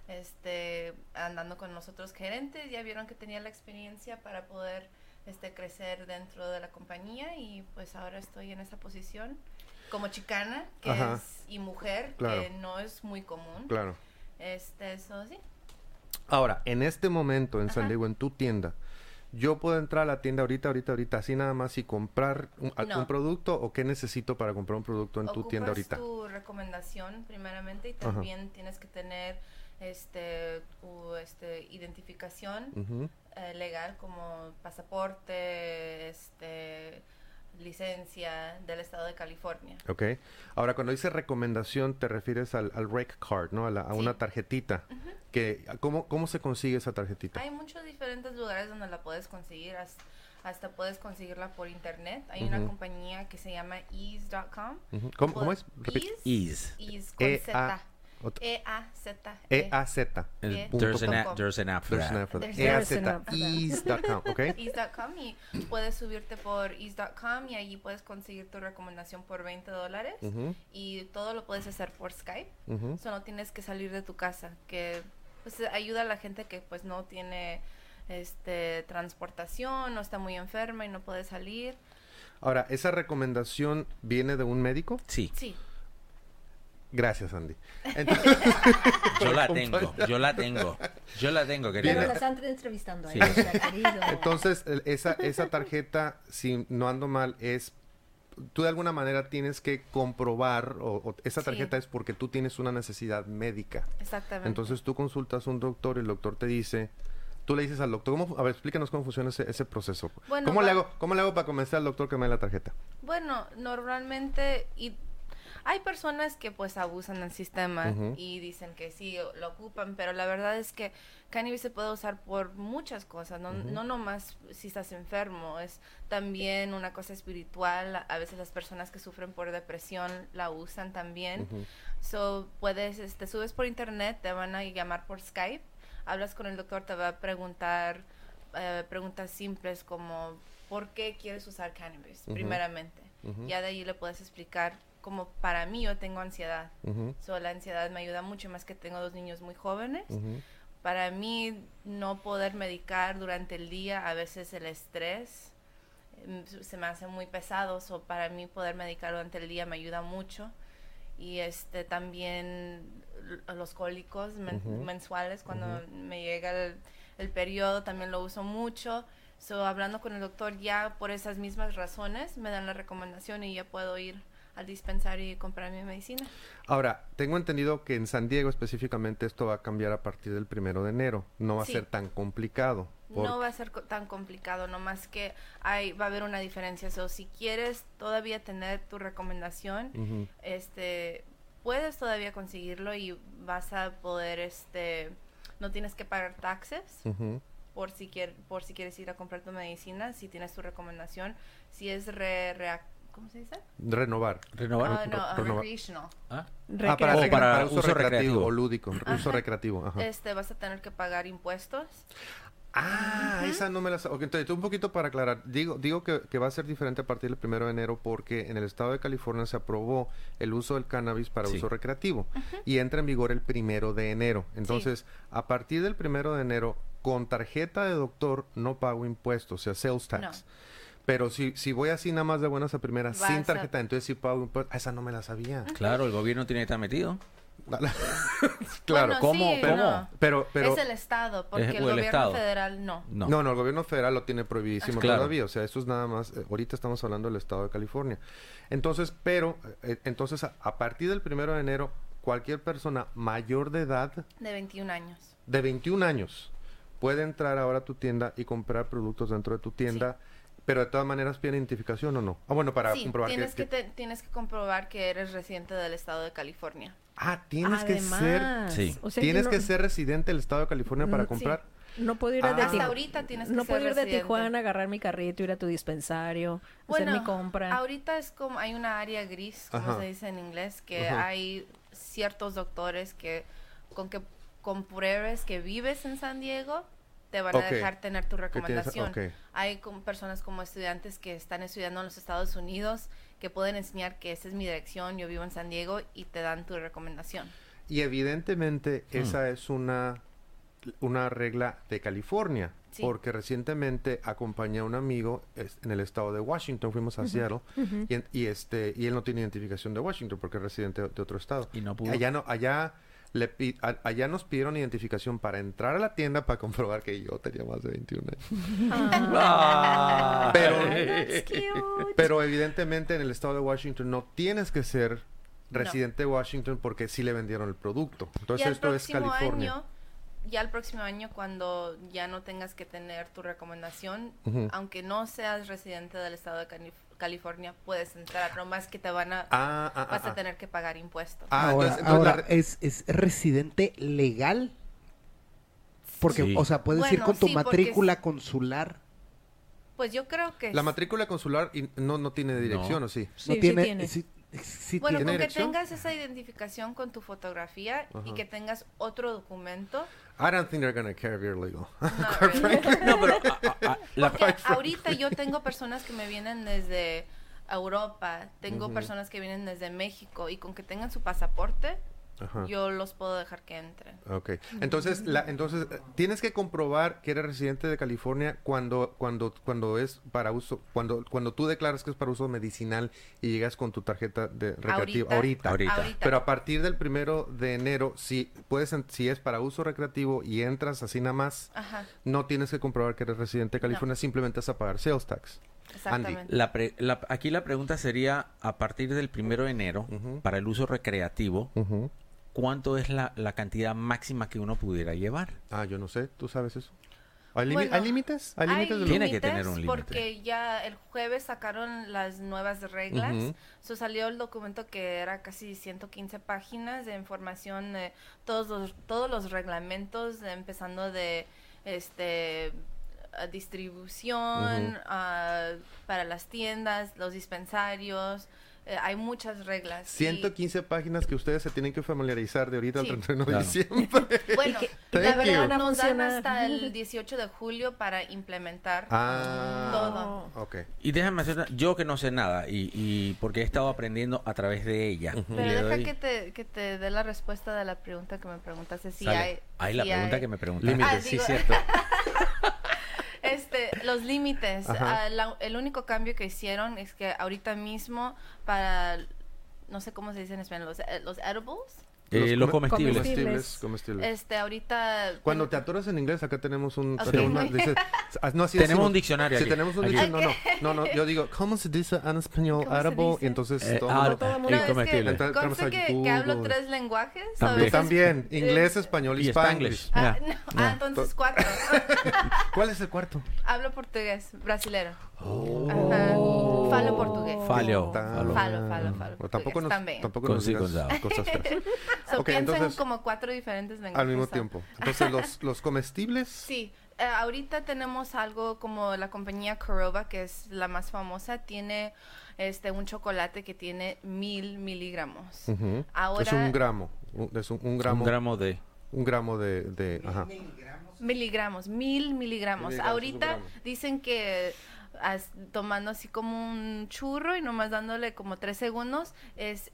andando con los otros gerentes, ya vieron que tenía la experiencia para poder crecer dentro de la compañía y pues ahora estoy en esa posición como chicana Ajá. y mujer, Claro. que no es muy común. Claro. Eso sí. Ahora, en este momento en San Ajá. Diego, en tu tienda, ¿yo puedo entrar a la tienda ahorita, así nada más y comprar un No. producto o qué necesito para comprar un producto en tu tienda Ocupas ahorita? tu recomendación primeramente y Ajá. también tienes que tener tu identificación Ujú. legal como pasaporte, licencia del estado de California. Ok. Ahora, cuando dice recomendación, te refieres al rec card, ¿no? A Sí. una tarjetita. ¿Cómo se consigue esa tarjetita? Hay muchos diferentes lugares donde la puedes conseguir, hasta puedes conseguirla por internet. Hay una Ujú. compañía que se llama ease.com. Ujú. ¿Cómo es? Repite. Ease. Ease con E-A- Z. ot- E-A-Z. E-A-Z. There's an .com. there's an app for There's an that. app for that. There's an E-A-Z. app for that. Ease.com, ¿ok? Ease.com y puedes subirte por ease.com y allí puedes conseguir tu recomendación por $20 Ujú, y todo lo puedes hacer por Skype. ujú. Solo tienes que salir de tu casa, que pues ayuda a la gente que pues no tiene transportación, no está muy enferma y no puede salir. Ahora, ¿esa recomendación viene de un médico? Sí, Sí. Gracias, Andy. Entonces, yo la tengo, Pero querido. lo están entrevistando a Sí. ella, querido. entonces, esa tarjeta, si no ando mal, tú de alguna manera tienes que comprobar, o esa Sí. tarjeta es porque tú tienes una necesidad médica. Exactamente. Entonces tú consultas a un doctor y el doctor te dice, tú le dices al doctor, a ver, explícanos cómo funciona ese proceso. Bueno, ¿Cómo le hago para convencer al doctor que me dé la tarjeta? Bueno, normalmente hay personas que pues abusan del sistema Ujú. y dicen que sí lo ocupan, pero la verdad es que cannabis se puede usar por muchas cosas, no nomás si estás enfermo, es también una cosa espiritual. A veces las personas que sufren por depresión la usan también. Ujú. So puedes, te subes por internet, te van a llamar por Skype, hablas con el doctor, te va a preguntar preguntas simples como ¿por qué quieres usar cannabis? Ujú. Primeramente. Ujú. Ya de ahí le puedes explicar como para mí yo tengo ansiedad. Ujú, So, la ansiedad me ayuda mucho, más que tengo 2 niños muy jóvenes. ujú. Para mí no poder medicar durante el día, a veces el estrés se me hace muy pesado. So, para mí poder medicar durante el día me ayuda mucho. Y también los cólicos Ujú. mensuales, cuando me llega el periodo, también lo uso mucho. So, hablando con el doctor ya por esas mismas razones, me dan la recomendación y ya puedo ir al dispensario y comprar mi medicina. Ahora, tengo entendido que en San Diego específicamente esto va a cambiar a partir del 1 de enero. No va Sí. a ser tan complicado. No va a ser tan complicado, nomás que va a haber una diferencia. So, si quieres todavía tener tu recomendación, Ujú. puedes todavía conseguirlo y vas a poder, no tienes que pagar taxes Ujú. por si quieres ir a comprar tu medicina, si tienes tu recomendación. Si es ¿cómo se dice? Renovar. Renovar. Recreational. ¿Ah? Recreativo. para uso uso recreativo recreativo. o lúdico. Uso Ajá. recreativo. Ajá. Vas a tener que pagar impuestos. Esa no me la... Ok, entonces, un poquito para aclarar. Digo que va a ser diferente a partir del 1 de enero porque en el estado de California se aprobó el uso del cannabis para Sí. uso recreativo y entra en vigor el 1 de enero. Entonces, a partir del 1 de enero, con tarjeta de doctor no pago impuestos, o sea, sales tax. No. Pero si voy así nada más de buenas a primeras, Vas sin a- tarjeta, entonces sí pago impuestos. Esa no me la sabía. Claro, el gobierno tiene que estar metido. Claro. Bueno, ¿Cómo? sí, ¿Cómo? no. Pero Es el Estado, porque Es- el o el gobierno Estado. federal no. No. No, el gobierno federal lo tiene prohibidísimo Claro. todavía. O sea, esto es nada más. Ahorita estamos hablando del estado de California. Entonces, entonces a partir del 1 de enero, cualquier persona mayor de edad, De 21 años. de 21 años, puede entrar ahora a tu tienda y comprar productos dentro de tu tienda. Pero de todas maneras pide identificación o no. Bueno, para Sí, comprobar tienes que comprobar que eres residente del Estado de California. tienes que ser. Además, Sí. o sea, Tienes yo que no- ser residente del estado de California para Sí. comprar. No puedo ir a de Ah. Hasta Tijuana. ahorita tienes que No ser puedo ir de residente. Tijuana, agarrar mi carrito, ir a tu dispensario, hacer mi compra. ahorita es como hay una área gris, como Ajá. se dice en inglés, que Ajá. hay ciertos doctores que compruebes que vives en San Diego, te van Ok. a dejar tener tu tienes- recomendación. ok. Hay personas como estudiantes que están estudiando en los Estados Unidos que pueden enseñar que esa es mi dirección, yo vivo en San Diego y te dan tu recomendación. Y evidentemente esa es una regla de California. Sí. Porque recientemente acompañé a un amigo en el estado de Washington, fuimos a Seattle, y él no tiene identificación de Washington porque es residente de otro estado. Y no pudo. Allá nos pidieron identificación para entrar a la tienda para comprobar que yo tenía más de 21 años. Ah. Pero evidentemente en el estado de Washington no tienes que ser residente de Washington porque sí le vendieron el producto. Entonces Y al esto es próximo California. año, ya el próximo año cuando ya no tengas que tener tu recomendación, Ujú. aunque no seas residente del estado de California, puedes entrar, nomás que te vas a tener que pagar impuestos. Ahora, ¿es residente legal? Porque, Sí. o sea, puedes ir Bueno, con tu sí, porque matrícula consular. Pues yo creo que La matrícula consular no tiene dirección, No. ¿o sí? Sí, No sí tiene. tiene. Sí bueno, ¿Tiene con que dirección? tengas esa identificación con tu fotografía y Ajá. que tengas otro documento. I don't think they're gonna care if you're legal. No, really. No, pero Porque ahorita yo tengo personas que me vienen desde Europa, tengo personas que vienen desde México y con que tengan su pasaporte, Ajá. yo los puedo dejar que entren. Ok. Entonces, tienes que comprobar que eres residente de California cuando es para uso, cuando tú declaras que es para uso medicinal y llegas con tu tarjeta de recreativo. Ahorita. Pero a partir del 1 de enero, si es para uso recreativo y entras así nada más, Ajá, no tienes que comprobar que eres residente de California, simplemente vas a pagar sales tax. exactamente. aquí la pregunta sería, a partir del 1 de enero, Ujú. para el uso recreativo, Ujú. ¿cuánto es la cantidad máxima que uno pudiera llevar? Yo no sé, ¿tú sabes eso? ¿Hay Bueno, límites? ¿Hay límites de lo- Tiene que tener un límite. Porque ya el jueves sacaron las nuevas reglas. Ujú. Salió el documento que era casi 115 páginas de información de todos los reglamentos, empezando de distribución, para las tiendas, los dispensarios. Hay muchas reglas. 115 páginas que ustedes se tienen que familiarizar de ahorita al Sí. 31 de Claro. diciembre. Bueno, Thank la verdad you. nos dan Funciona. hasta el 18 de julio para implementar Ah, todo. ok. Y déjame hacer, yo que no sé nada, y porque he estado aprendiendo a través de ella. Ujú. Pero Le deja doy- que te dé la respuesta de la pregunta que me preguntaste. Si Sale. hay, Ahí la si pregunta hay- que me preguntaste. Límites. Sí, digo- cierto. Los límites. Ajá. El único cambio que hicieron es que ahorita mismo para, no sé cómo se dice en español, los edibles. Los comestibles. Comestibles. Ahorita... Cuando te atoras en inglés, acá tenemos un... Ok. no, así Tenemos decimos. un diccionario Si aquí. tenemos un Aquí. diccionario, no, yo digo, ¿cómo se dice en español ¿Cómo se edible? dice? Y entonces todo Ah, mundo- todo el y mundo- No, es que comestible. Entonces, conste entramos a que hablo Google. 3 lenguajes. a También. veces- También, inglés, español y Y spanglish. Spanglish. No, Ya. entonces 4. ¿Cuál es el cuarto? Hablo portugués, brasilero. Oh. Ajá. Falo portugués. Fallo. Falo. Tampoco nos, También. tampoco Con nos sí, digas con sa. cosas feas. Ok, Pienso en entonces, como 4 diferentes lenguajes. al mismo tiempo. Entonces, los comestibles... Sí. Ahorita tenemos algo como la compañía Corova, que es la más famosa, tiene un chocolate que tiene 1000 miligramos. Ujú. Ahora Es un gramo. Es un gramo. Un gramo de... Un gramo de ajá. Miligramos, 1000 miligramos. Miligramos, Ahorita un gramo. dicen que tomando así como un churro y nomás dándole como 3 segundos es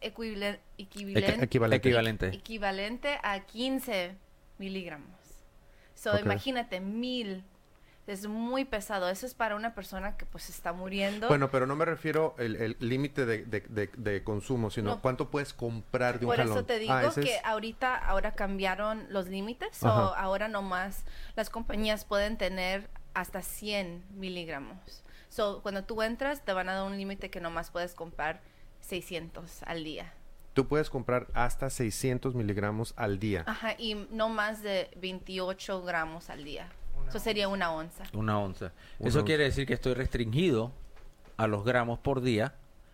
Equivalente. equivalente a 15 miligramos. So, Ok. imagínate, 1000. Es muy pesado. Eso es para una persona que pues está muriendo. Bueno, pero no me refiero el límite de consumo, sino No. cuánto puedes comprar de un Por jalón. eso te digo ese que es- ahora cambiaron los límites. Ajá. O ahora nomás las compañías pueden tener hasta 100 miligramos. So, cuando tú entras, te van a dar un límite que nomás puedes comprar 600 al día. Tú puedes comprar hasta 600 miligramos al día. Ajá, y no más de 28 gramos al día. Eso sería una onza. Una onza. Una Eso onza. quiere decir que estoy restringido a los gramos por día.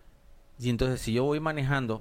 Y entonces si yo voy manejando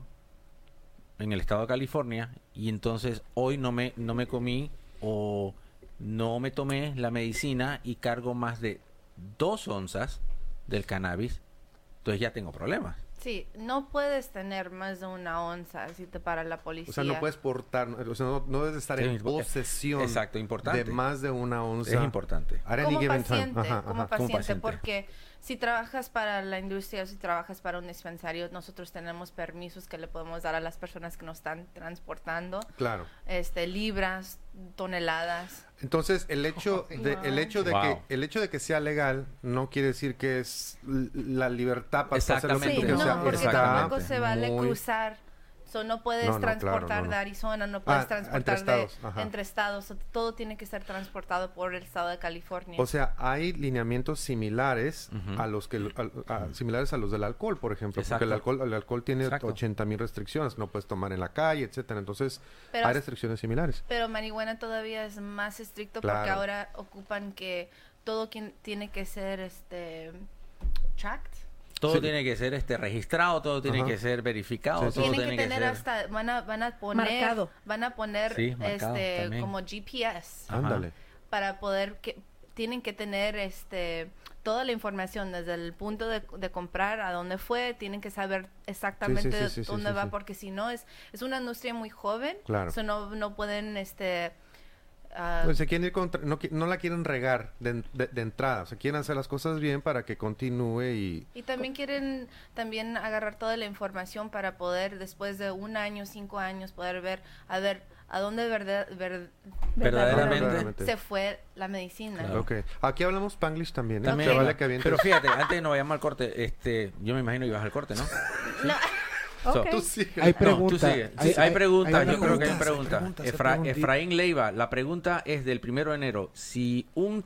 en el estado de California y entonces hoy no me comí o no me tomé la medicina y cargo más de 2 onzas del cannabis, entonces ya tengo problemas. Sí, no puedes tener más de una onza si te para la policía. O sea, no puedes portar, o sea, no debes estar Sí, en posesión exacto, importante. de más de una onza. Es importante. at any Como given time. paciente, Ajá, como ajá. paciente, porque si trabajas para la industria o si trabajas para un dispensario, nosotros tenemos permisos que le podemos dar a las personas que nos están transportando, Claro. libras, toneladas. Entonces, el hecho de Wow. que el hecho de que sea legal no quiere decir que es la libertad para hacer lo que Exactamente. tú Sí, quieras. O sea, no, porque está tampoco se vale muy- cruzar. So, no puedes No, no, claro, transportar no, no. de Arizona, no puedes Ah, transportar entre estados, ajá. entre estados. So, todo tiene que ser transportado por el estado de California. O sea, hay lineamientos similares Ujú. a los que similares a los del alcohol, por ejemplo, Exacto. porque el alcohol tiene Exacto. 80,000 restricciones, no puedes tomar en la calle, etcétera. Entonces, Pero- hay restricciones similares. Pero marihuana todavía es más estricto Claro. porque ahora ocupan que todo tiene que ser tracked. Todo Sí. tiene que ser registrado, todo tiene Ajá. que ser verificado, Sí, sí, todo Tienen tiene que tener ser... hasta van a poner Marcado. Sí, marcado también. como GPS Ajá. Ándale. para poder tienen que tener toda la información desde el punto de comprar a dónde fue, tienen que saber exactamente sí, dónde va sí. porque si no es una industria muy joven, Claro. so no pueden Pues se quieren ir no la quieren regar de entrada, o sea, quieren hacer las cosas bien para que continúe y y también quieren agarrar toda la información para poder después de 1 año, 5 años poder ver a dónde Verdaderamente. se fue la medicina. Claro. Ok. Aquí hablamos Spanglish también, ¿eh? También, Se vale que avientes. pero fíjate, antes de no vayamos al corte, yo me imagino que ibas al corte, ¿no? No, So, Ok. Tú sigue. Hay No, tú preguntas. sigue. Sí, hay preguntas, una yo creo que hay pregunta. preguntas. preguntas. Efraín Leiva, la pregunta es del 1 de enero. Si un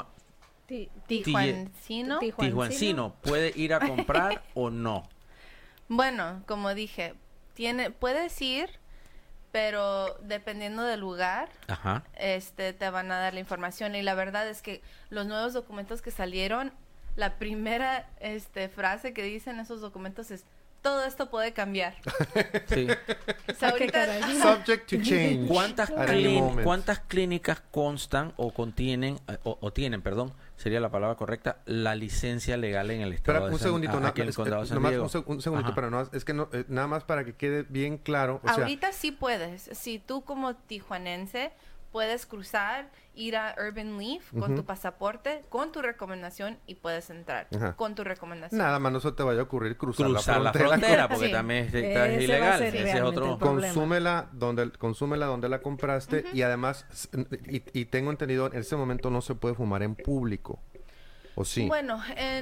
Tijuancino. tijuancino puede ir a comprar o no. Bueno, como dije, puedes ir, pero dependiendo del lugar, Ajá. te van a dar la información. Y la verdad es que los nuevos documentos que salieron, la primera frase que dicen esos documentos es todo esto puede cambiar. Sí. O sea, ahorita, Subject to change. ¿Cuántas, At any moment. ¿Cuántas clínicas constan o contienen, o tienen, perdón, sería la palabra correcta, la licencia legal en el estado Espera, de un segundito, aquí en el condado de San nomás Diego? un segundito, Ajá. pero no, es que no, nada más para que quede bien claro, o sea, ahorita sí puedes. Si tú como tijuanense puedes cruzar, ir a Urban Leaf con Ujú. tu pasaporte, con tu recomendación y puedes entrar Ajá. con tu recomendación. nada más no se te vaya a ocurrir cruzar Cruzar la frontera. frontera, porque Sí. también Ese está va a ilegal. ser Ese es realmente otro. el problema. Consúmela donde la compraste y además y tengo entendido en ese momento no se puede fumar en público. ¿O sí? Bueno,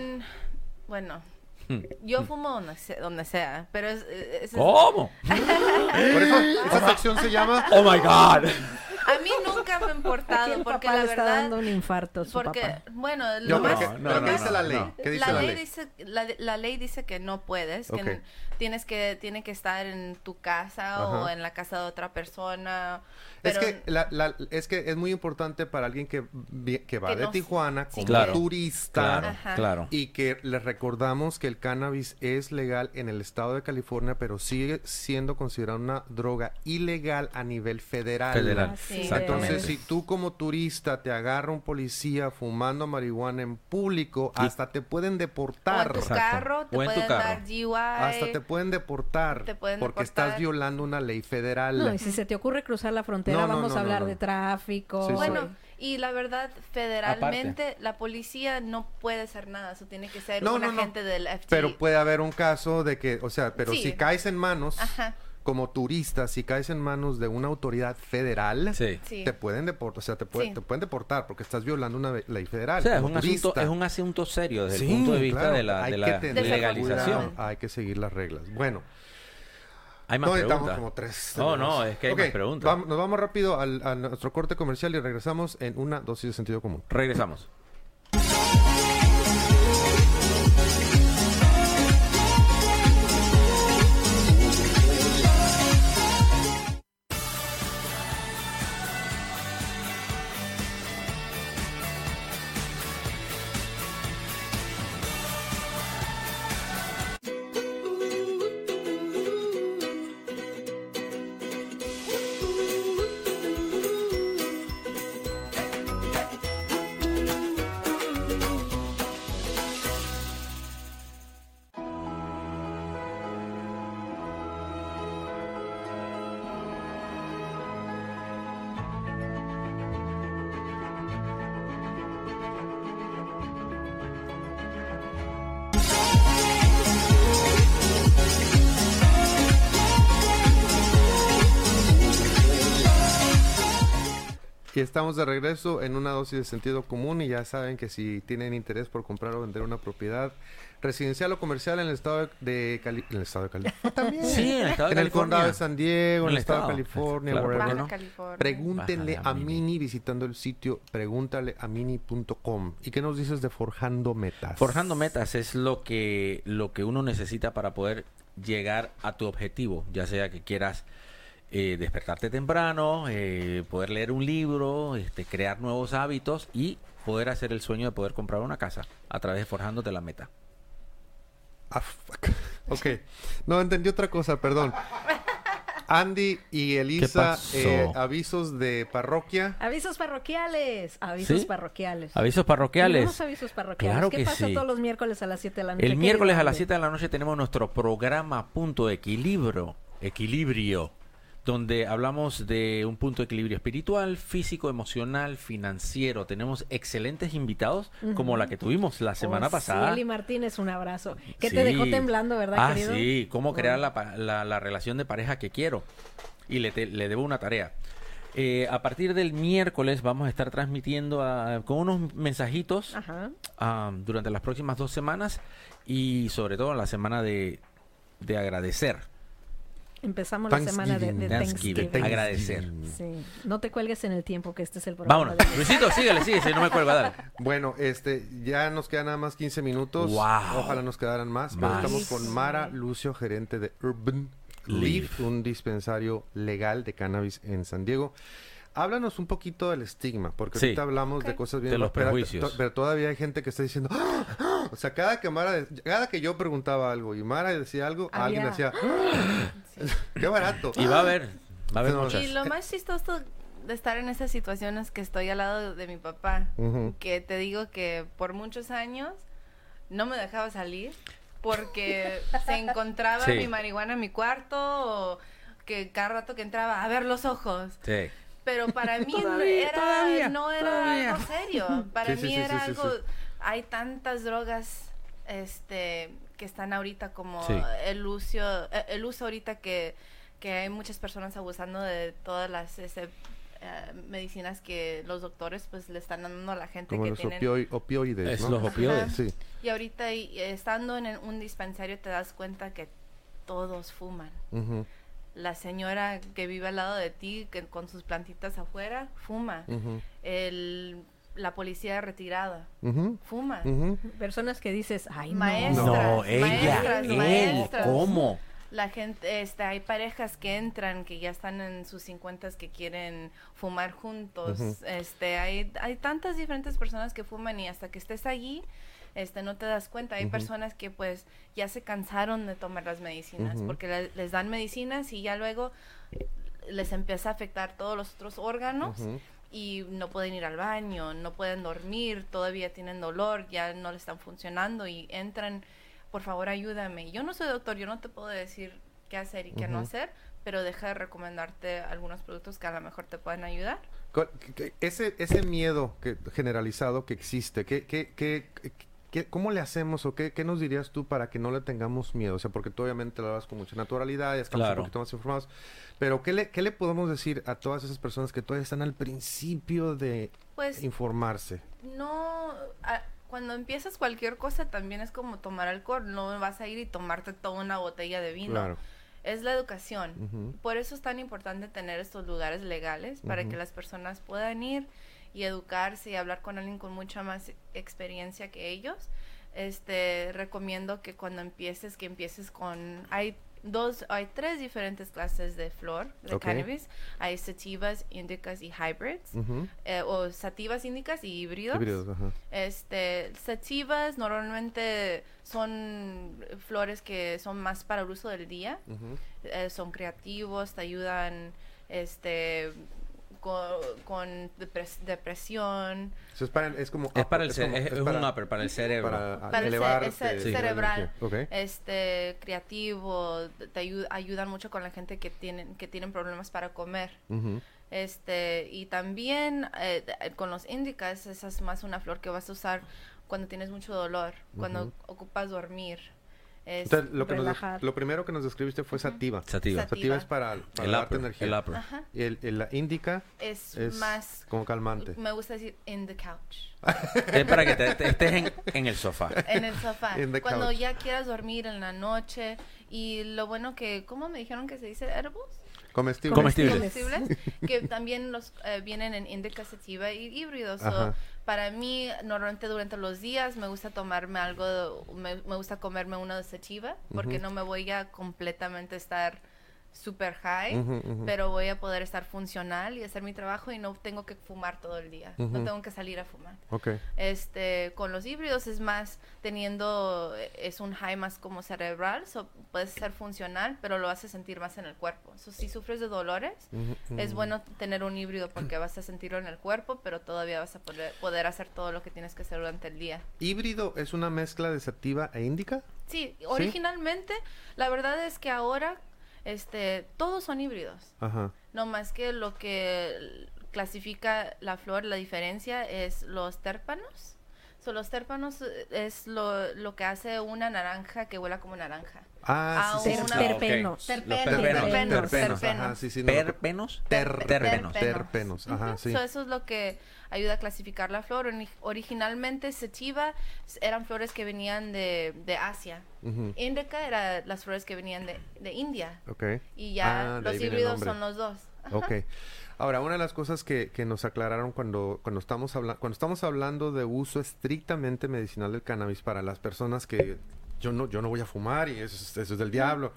yo fumo donde sea, pero ¿Cómo? Por eso esa sección se llama Oh my God. a mí nunca me ha Aquí importado el porque papá la le está verdad dando un infarto a su porque papá. bueno, Yo, lo pero más ¿qué- no, pero no, ¿qué no, dice la ley? no. ¿Qué dice la la ley ley? dice la ley dice que no puedes, que Ok. tiene que estar en tu casa o Ajá. en la casa de otra persona. Es Pero que es que es muy importante para alguien que va Que de no- Tijuana sí, como Claro. turista Claro, Ajá. claro. y que les recordamos que el cannabis es legal en el estado de California, pero sigue siendo considerado una droga ilegal a nivel federal. Federal. Sí. Exactamente. Entonces, si tú como turista te agarra un policía fumando marihuana en público, hasta te pueden O deportar. en tu Exacto. carro te O en tu pueden carro. dar DUI. Hasta te pueden deportar. Te pueden porque deportar. estás violando una ley federal. No, y si se te ocurre cruzar la frontera, No, no, vamos no, a no, hablar no. de tráfico. Sí, sí. Bueno, y la verdad, federalmente, la policía no puede hacer nada. Eso tiene que ser No, un no, no. agente del FT. Pero puede haber un caso de que, o sea, pero Sí. si caes en manos, Ajá. como turista, si caes en manos de una autoridad federal, Sí. Sí. te pueden deportar, o sea, te Sí. pueden deportar porque estás violando una ley federal. O sea, es como un asunto serio desde Sí, el punto de vista claro, de la, hay de que la tener legalización. cuidado, hay que seguir las reglas. Bueno, Hay más no necesitamos preguntas. como 3. No, no, es que hay Ok, más preguntas. Nos vamos rápido a nuestro corte comercial y regresamos en una dosis de sentido común. Regresamos. Y estamos de regreso en una dosis de sentido común y ya saben que si tienen interés por comprar o vender una propiedad residencial o comercial en el estado de Cali, en el estado de California también. Sí, en el estado de En el California. condado de San Diego, en el estado de estado. California, Claro, wherever. ¿por qué Baja no? California. Pregúntenle Bájale a a Mini. Mini visitando el sitio pregúntaleamini.com. ¿Y qué nos dices de Forjando Metas? Forjando metas es lo que uno necesita para poder llegar a tu objetivo, ya sea que quieras despertarte temprano, poder leer un libro, crear nuevos hábitos y poder hacer el sueño de poder comprar una casa a través de Forjándote la Meta. Ah, fuck. Ok. No, entendí otra cosa, perdón. Andy y Elisa, pasó? avisos de parroquia. Avisos parroquiales. Avisos ¿Sí? parroquiales. Avisos parroquiales. Tenemos avisos parroquiales. Claro ¿Qué que pasa sí. todos los miércoles a las 7 de la noche? El ¿Qué miércoles a digo, las Andy? 7 de la noche tenemos nuestro programa Punto Equilibrio, donde hablamos de un punto de equilibrio espiritual, físico, emocional, financiero. Tenemos excelentes invitados como la que tuvimos la semana Oh, pasada. Sí, Eli Martínez, un abrazo. Que Sí. te dejó temblando, ¿verdad, Ah, querido? sí, cómo crear Bueno. la relación de pareja que quiero. Y le debo una tarea. A partir del miércoles vamos a estar transmitiendo con unos mensajitos Ajá. durante las próximas 2 semanas y sobre todo la semana de agradecer. Empezamos la semana de Thanksgiving. Thanksgiving. Agradecer. Sí. No te cuelgues en el tiempo que este es el programa. Vámonos. de- Luisito, síguele, si no me cuelgo, dale. Bueno, ya nos quedan nada más 15 minutos. Wow. Ojalá nos quedaran más. Pero Más. estamos con Mara Lucio, gerente de Urban Leaf, un dispensario legal de cannabis en San Diego. Háblanos un poquito del estigma, porque Sí. ahorita hablamos de cosas bien De los pero- prejuicios. Pero todavía hay gente que está diciendo, "¡Ah! ¡Ah!". O sea, cada que yo preguntaba algo y Mara decía algo, alguien decía, "¡Ah!". Qué barato. Y va a haber No, muchas. Y lo más chistoso de estar en esa situación es que estoy al lado de mi papá, Ujú. que te digo que por muchos años no me dejaba salir porque se encontraba Sí. mi marihuana en mi cuarto o que cada rato que entraba a ver los ojos. Sí. Pero para mí Todavía, no era todavía. algo serio. Para Sí, mí sí, sí, era sí, algo. sí. Hay tantas drogas que están ahorita como Sí. el uso ahorita que hay muchas personas abusando de todas las medicinas que los doctores pues le están dando a la gente Como que los tienen. opioides, Es ¿no? los opioides. Sí. Y ahorita estando en un dispensario te das cuenta que todos fuman. Ujú, La señora que vive al lado de ti, que con sus plantitas afuera, fuma. ujú, La policía retirada, ujú, fuma. ujú. Personas que dices, ay, Maestras, No, ella, maestras, él, maestras. ¿cómo? La gente, hay parejas que entran, que ya están en sus 50s, que quieren fumar juntos. Ujú. Hay tantas diferentes personas que fuman y hasta que estés allí, no te das cuenta. Hay Ujú. personas que pues ya se cansaron de tomar las medicinas, Ujú. porque les dan medicinas y ya luego les empieza a afectar todos los otros órganos. Ujú. Y no pueden ir al baño, no pueden dormir, todavía tienen dolor, ya no le están funcionando y entran, por favor ayúdame. Yo no soy doctor, yo no te puedo decir qué hacer y qué no hacer, pero deja de recomendarte algunos productos que a lo mejor te pueden ayudar. Ese miedo generalizado que existe, ¿cómo le hacemos o qué nos dirías tú para que no le tengamos miedo? O sea, porque tú obviamente lo hablas con mucha naturalidad, ya estamos un poquito más informados. Pero ¿qué le podemos decir a todas esas personas que todavía están al principio de Pues informarse? no, cuando empiezas cualquier cosa también es como tomar alcohol, no vas a ir y tomarte toda una botella de vino. Claro. Es la educación. Ujú. Por eso es tan importante tener estos lugares legales para que las personas puedan ir y educarse y hablar con alguien con mucha más experiencia que ellos. Recomiendo que cuando empieces con hay 3 diferentes clases de flor de Ok. cannabis. Hay sativas, índicas y hybrids. Ujú. O sativas, índicas y híbridos. Híbridos, ajá. Sativas normalmente son flores que son más para el uso del día. Ujú. Son creativos, te ayudan con depresión, Eso Es un upper para el cerebro. para elevar el cerebral, Okay. creativo, te ayudan mucho con la gente que tienen problemas para comer. Ujú. Y también con los índicas, esa es más una flor que vas a usar cuando tienes mucho dolor, cuando ocupas dormir. Entonces, relajar. lo primero que nos describiste fue sativa. Sativa. Sativa es para El darte upper. energía. El upper. Ajá. Y la indica Es es más, como calmante. me gusta decir in the couch. Es para que te estés en el sofá. En el sofá. In the Cuando couch. ya quieras dormir en la noche. Y lo bueno que, ¿cómo me dijeron que se dice edibles? Comestible. Comestible. Comestibles, que también los vienen en indica, sativa y híbridos. Ajá. Para mí, normalmente durante los días me gusta tomarme algo, me gusta comerme uno de sativa, porque no me voy a completamente estar super high, Ujú, ujú. pero voy a poder estar funcional y hacer mi trabajo y no tengo que fumar todo el día, no Ujú. tengo que salir a fumar. Ok. Con los híbridos es más es un high más como cerebral, puedes ser funcional, pero lo hace sentir más en el cuerpo. Si sufres de dolores, Ujú, es ujú. bueno tener un híbrido porque vas a sentirlo en el cuerpo, pero todavía vas a poder hacer todo lo que tienes que hacer durante el día. ¿Híbrido es una mezcla de sativa e índica? Sí, originalmente, la verdad es que ahora todos son híbridos. Ajá. No más que lo que clasifica la flor, la diferencia es los térpanos. Los térpanos es lo que hace una naranja que huela como naranja. Ah, sí, sí, sí. una- Terpenos. Terpenos. Ajá, sí, sí. no, ¿Terpenos? Terpenos. Terpenos. Terpenos. Ajá, sí. Eso es lo que ayuda a clasificar la flor. Originalmente sativa eran flores que venían de Asia. Ujú. Indica eran las flores que venían de India. Ok. Y ya Ah, de ahí los viene el híbridos nombre. son los dos. Ajá. Ok. Ahora, una de las cosas que nos aclararon cuando estamos hablando de uso estrictamente medicinal del cannabis para las personas que yo no voy a fumar y eso es del diablo.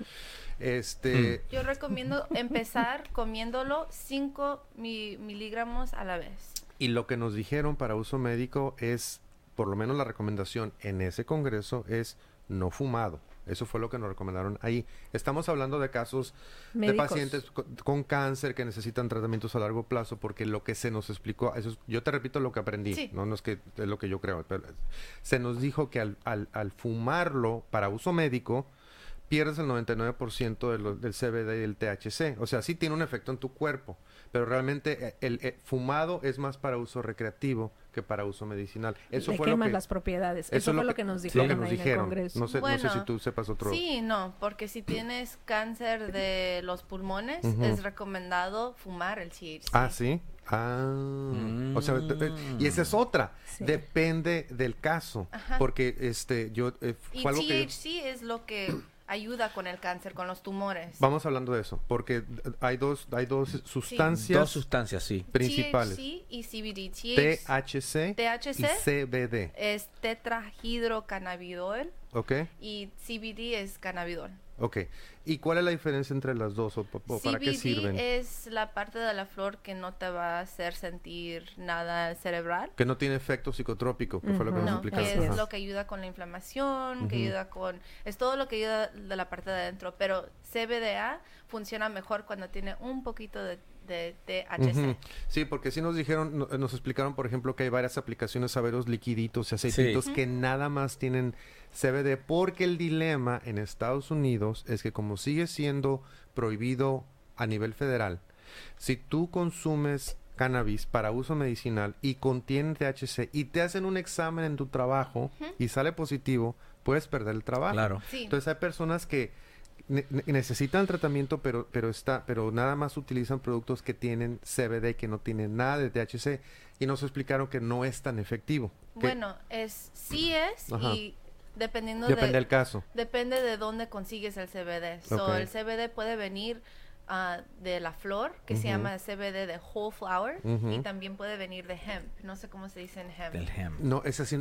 Yo recomiendo empezar comiéndolo 5 miligramos a la vez. Y lo que nos dijeron para uso médico es, por lo menos la recomendación en ese congreso es no fumado. Eso fue lo que nos recomendaron ahí. Estamos hablando de casos Médicos. de pacientes con cáncer que necesitan tratamientos a largo plazo, porque lo que se nos explicó, yo te repito lo que aprendí, Sí. no es que es lo que yo creo, pero se nos dijo que al fumarlo para uso médico, pierdes el 99% del CBD y el THC. O sea, sí tiene un efecto en tu cuerpo, pero realmente el fumado es más para uso recreativo que para uso medicinal. Eso Le fue lo quemas que las propiedades. eso Eso es fue lo que nos dijeron ahí en el Congreso. No sé Bueno, si tú sepas otro. Sí, no, porque si tienes cáncer de los pulmones, Ujú. es recomendado fumar el THC. Ah, sí. O sea, y esa es otra. Sí. Depende del caso, Ajá. porque yo Y fue algo que THC es lo que ayuda con el cáncer, con los tumores. vamos hablando de eso, porque hay dos sustancias Dos sustancias, sí. principales. THC y CBD. THC y THC CBD. es tetrahidrocannabidol Ok. y CBD es cannabidol. Ok. ¿Y cuál es la diferencia entre las dos o para qué CBD sirven? es la parte de la flor que no te va a hacer sentir nada cerebral. Que no tiene efecto psicotrópico, que fue lo que nos No, explicaste. que es Ajá. lo que ayuda con la inflamación, que ayuda con... Es todo lo que ayuda de la parte de adentro, pero CBDA funciona mejor cuando tiene un poquito de THC. Ujú. Sí, porque sí nos dijeron, nos explicaron, por ejemplo, que hay varias aplicaciones a varios liquiditos y aceititos Sí. que nada más tienen CBD, porque el dilema en Estados Unidos es que como sigue siendo prohibido a nivel federal, si tú consumes cannabis para uso medicinal y contiene THC y te hacen un examen en tu trabajo y sale positivo, puedes perder el trabajo. Claro. Sí. Entonces hay personas que necesitan el tratamiento, pero nada más utilizan productos que tienen CBD, que no tienen nada de THC, y nos explicaron que no es tan efectivo. Que Bueno, sí es, Ajá. y dependiendo depende de... del caso. Depende de dónde consigues el CBD. So, Ok. el CBD puede venir de la flor, que se llama CBD de whole flower, Ujú. y también puede venir de hemp. No sé cómo se dice en hemp. Del hemp. No, es así.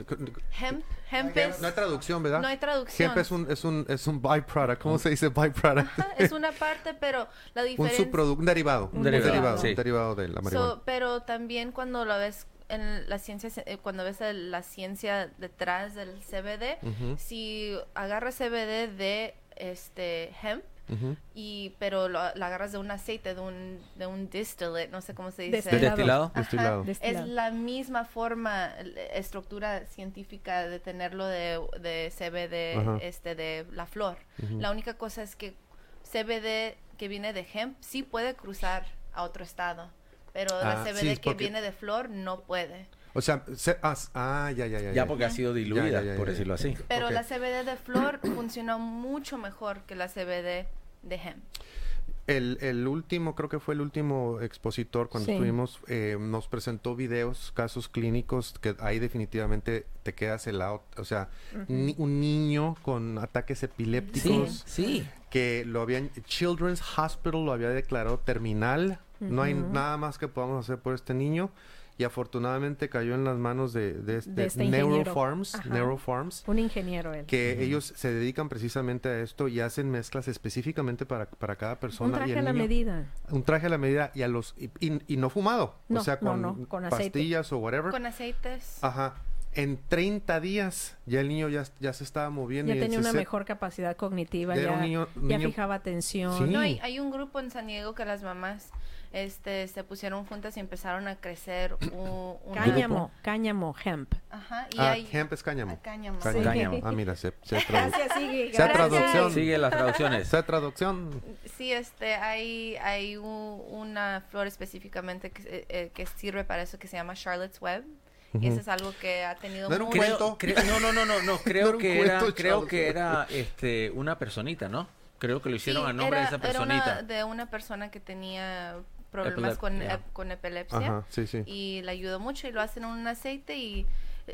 Hemp es... No hay traducción, ¿verdad? No hay traducción. Hemp es un byproduct. ¿Cómo se dice byproduct? Ajá, es una parte, pero la Un diferencia... subproducto, un derivado. Un derivado, sí. Un derivado de la marihuana. Pero también cuando lo ves en la ciencia, cuando ves la ciencia detrás del CBD, Ujú. si agarras CBD de hemp, Ujú. pero lo agarras de un aceite, de un distillate, no sé cómo se dice. ¿De destilado? Ajá, Destilado. es la misma forma, estructura científica de tenerlo de CBD, Ajá. de la flor. Ujú. La única cosa es que CBD que viene de hemp sí puede cruzar a otro estado, pero la CBD sí, es que porque- viene de flor no puede. O sea, ya. Ya porque ha sido diluida, Ya, por ya. decirlo así. Pero Ok. la CBD de flor funciona mucho mejor que la CBD de hemp. El último, creo que fue el último expositor cuando Sí. estuvimos, nos presentó videos, casos clínicos, que ahí definitivamente te quedas helado. O sea, un niño con ataques Sí, epilépticos sí. que lo habían, Children's Hospital lo había declarado terminal. No hay nada más que podamos hacer por este niño. Y afortunadamente cayó en las manos de este ingeniero. Neurofarms, Ajá. Neurofarms, Un ingeniero él. que ellos se dedican precisamente a esto y hacen mezclas específicamente para cada persona. Un traje y el a la niño- medida. Un traje a la medida y y no fumado. No, o sea, con, no, con aceite. pastillas o whatever. Con aceites. Ajá. En 30 días ya el niño ya se estaba moviendo. Ya y tenía una se- mejor capacidad cognitiva, Era ya, un niño- ya niño- fijaba atención. Sí. No, hay un grupo en San Diego que las mamás se pusieron juntas y empezaron a crecer un Cáñamo, hemp. Ajá, y Ah, hay hemp es cáñamo. cáñamo. Sí. Cáñamo. Ah, mira, se Gracias, sigue. Sea gracias. traducción. Sigue las traducciones. Esa traducción. Sí, hay una flor específicamente que sirve para eso que se llama Charlotte's Web. Y eso es algo que ha tenido ¿No era un mucho- cuento? No, creo No era un que era, cuento, creo chavos. que era una personita, ¿no? Creo que lo hicieron Sí, a nombre de esa era personita. de una persona que tenía problemas Ya. con epilepsia. Ajá, sí, sí. Y le ayudó mucho y lo hacen en un aceite y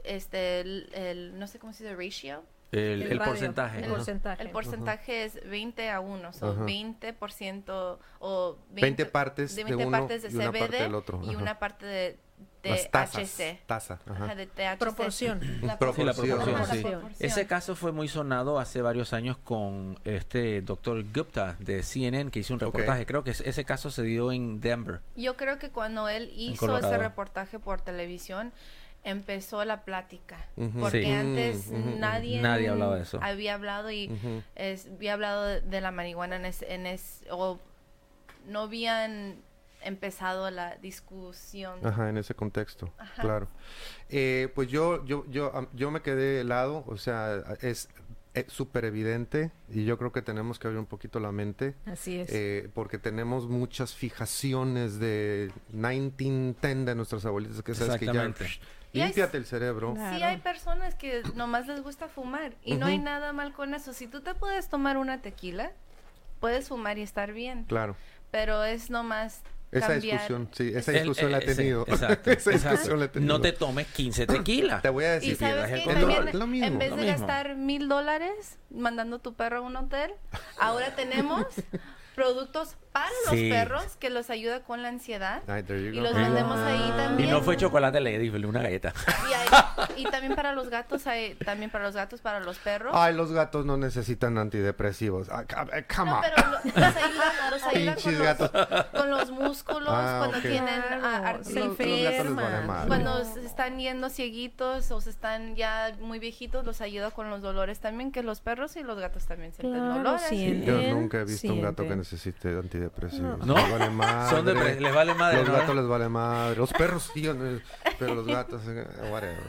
no sé cómo se dice, ratio. El radio, porcentaje. el ¿no? porcentaje. El porcentaje es 20-1, so Ajá. 20% o 20 partes de 20 uno partes de y una CBD parte del otro, y ajá. una parte de Las tazas. THC. Taza. Ajá. Ajá, de THC. Proporción. La Sí, la proporción, Ajá, la sí. proporción. Ese caso fue muy sonado hace varios años con este doctor Gupta de CNN que hizo un Ok. reportaje. Creo que ese caso se dio en Denver. Yo creo que cuando él hizo Colorado. ese reportaje por televisión, empezó la plática. Ujú. Porque Sí. antes Ujú, ujú. nadie hablaba de eso. había hablado y Ujú. había hablado de la marihuana o no habían empezado la discusión. Ajá, en ese contexto, Ajá. claro. Pues yo me quedé helado, o sea, es súper evidente y yo creo que tenemos que abrir un poquito la mente Así es. porque tenemos muchas fijaciones de 1910 de nuestras abuelitas que sabes que ya Exactamente. Y hay- límpiate el cerebro. Claro. Sí hay personas que nomás les gusta fumar y no hay Ujú. nada mal con eso. Si tú te puedes tomar una tequila, puedes fumar y estar bien, Claro. pero es nomás Esa cambiar. discusión, sí, esa discusión la he Sí, tenido. exacto, Esa exacto. discusión la he tenido. No te tomes 15 tequilas. Te voy a Y decir, sabes pierdas que el control. también Es lo mismo, en vez lo de mismo. gastar $1,000 mandando tu perro a un hotel, ahora tenemos productos para los Sí. perros que los ayuda con la ansiedad. Ay, there you Y go. los vendemos ahí Y también. no fue chocolate, le di una galleta. Y también para los gatos, también para los gatos, para los perros. Ay, los gatos no necesitan antidepresivos. Come No, on. pero los ayuda Pinches gatos. con los músculos, cuando ok. tienen Claro, se los gatos les vale enferman, madre. cuando se están yendo cieguitos o se están ya muy viejitos, los ayuda con los dolores también, que los perros y los gatos también sienten Claro, dolores. sí. Yo Sienten, nunca he visto un gato que sienten. necesite antidepresivos. ¿No? Les vale madre. Son les vale madre. Los ¿no? gatos les vale madre. Los perros sí, pero los gatos, whatever.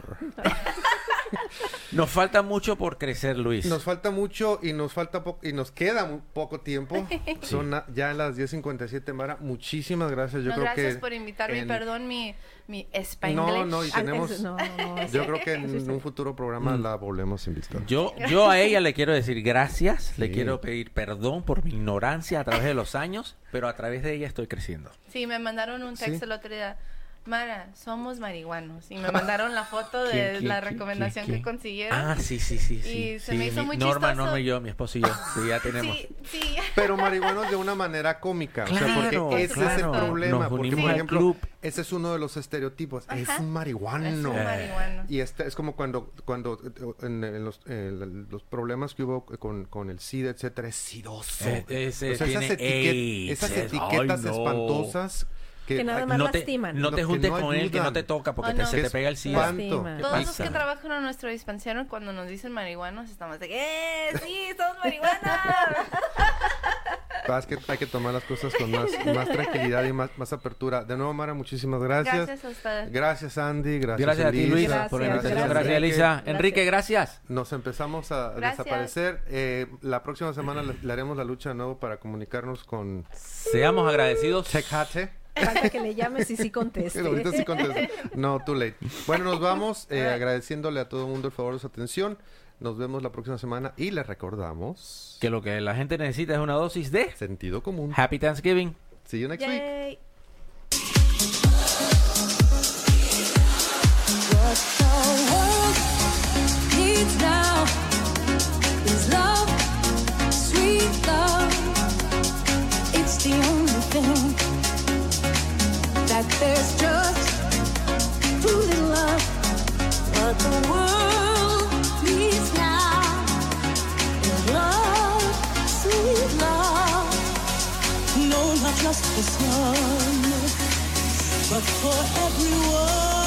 Nos falta mucho por crecer, Luis. Nos falta mucho y nos falta y nos queda muy poco tiempo. Son ya las 10:57, Mara. Muchísimas gracias. Yo No, creo gracias que por invitarme, en- perdón mi Spanglish. No, y tenemos. No, Yo creo que en un futuro programa la volvemos a invitar. Yo a ella le quiero decir gracias, le Sí. quiero pedir perdón por mi ignorancia a través de los años, pero a través de ella estoy creciendo. Sí, me mandaron un texto Sí. el otro día. Mara, somos marihuanos. Y me mandaron la foto de ¿Quién, la quién, recomendación quién, que quién? consiguieron. Ah, sí. Y se me hizo muy Norma, chistoso. Norma y yo, mi esposo y yo, sí, ya tenemos. Sí. Pero marihuanos de una manera cómica. Claro, o sea, porque ese es el claro. problema. Nos Porque, unimos por al ejemplo, club. ese es uno de los estereotipos. Es Ajá. un marihuano. Es un marihuano. Y es como cuando en los problemas que hubo con el SIDA, etcétera, es sidoso. Ese O sea, tiene AIDS. esas etiquetas Ay, no. espantosas Que nada más lastiman. No te que juntes no con él, que no ayudan. te toca, porque Oh, no. se Que te es pega el SIDA. espanto. Lastima. ¿Qué Todos los pasa? que trabajan en nuestro dispensario, cuando nos dicen marihuanos, estamos de sí, somos marihuanas. Es que hay que tomar las cosas con más tranquilidad y más apertura. De nuevo, Mara, muchísimas gracias. Gracias a ustedes. Gracias, Andy. Gracias, Gracias a ti, Elisa. Luis, Gracias, por la invitación. gracias. Gracias, Elisa. Enrique, gracias. Nos empezamos a Gracias. desaparecer. La próxima semana le haremos la lucha de nuevo para comunicarnos con Seamos agradecidos. Tecate. Falta que le llames y sí conteste. Ahorita sí contesta. No, too late. Bueno, nos vamos agradeciéndole a todo el mundo el favor de su atención. Nos vemos la próxima semana y les recordamos Que lo que la gente necesita es una dosis de sentido común. Happy Thanksgiving. See you next week. Yay. What the world needs now is love, sweet love. It's the only thing that there's just too little love. What the world needs now is love, sweet love. No, not just for some, but for everyone.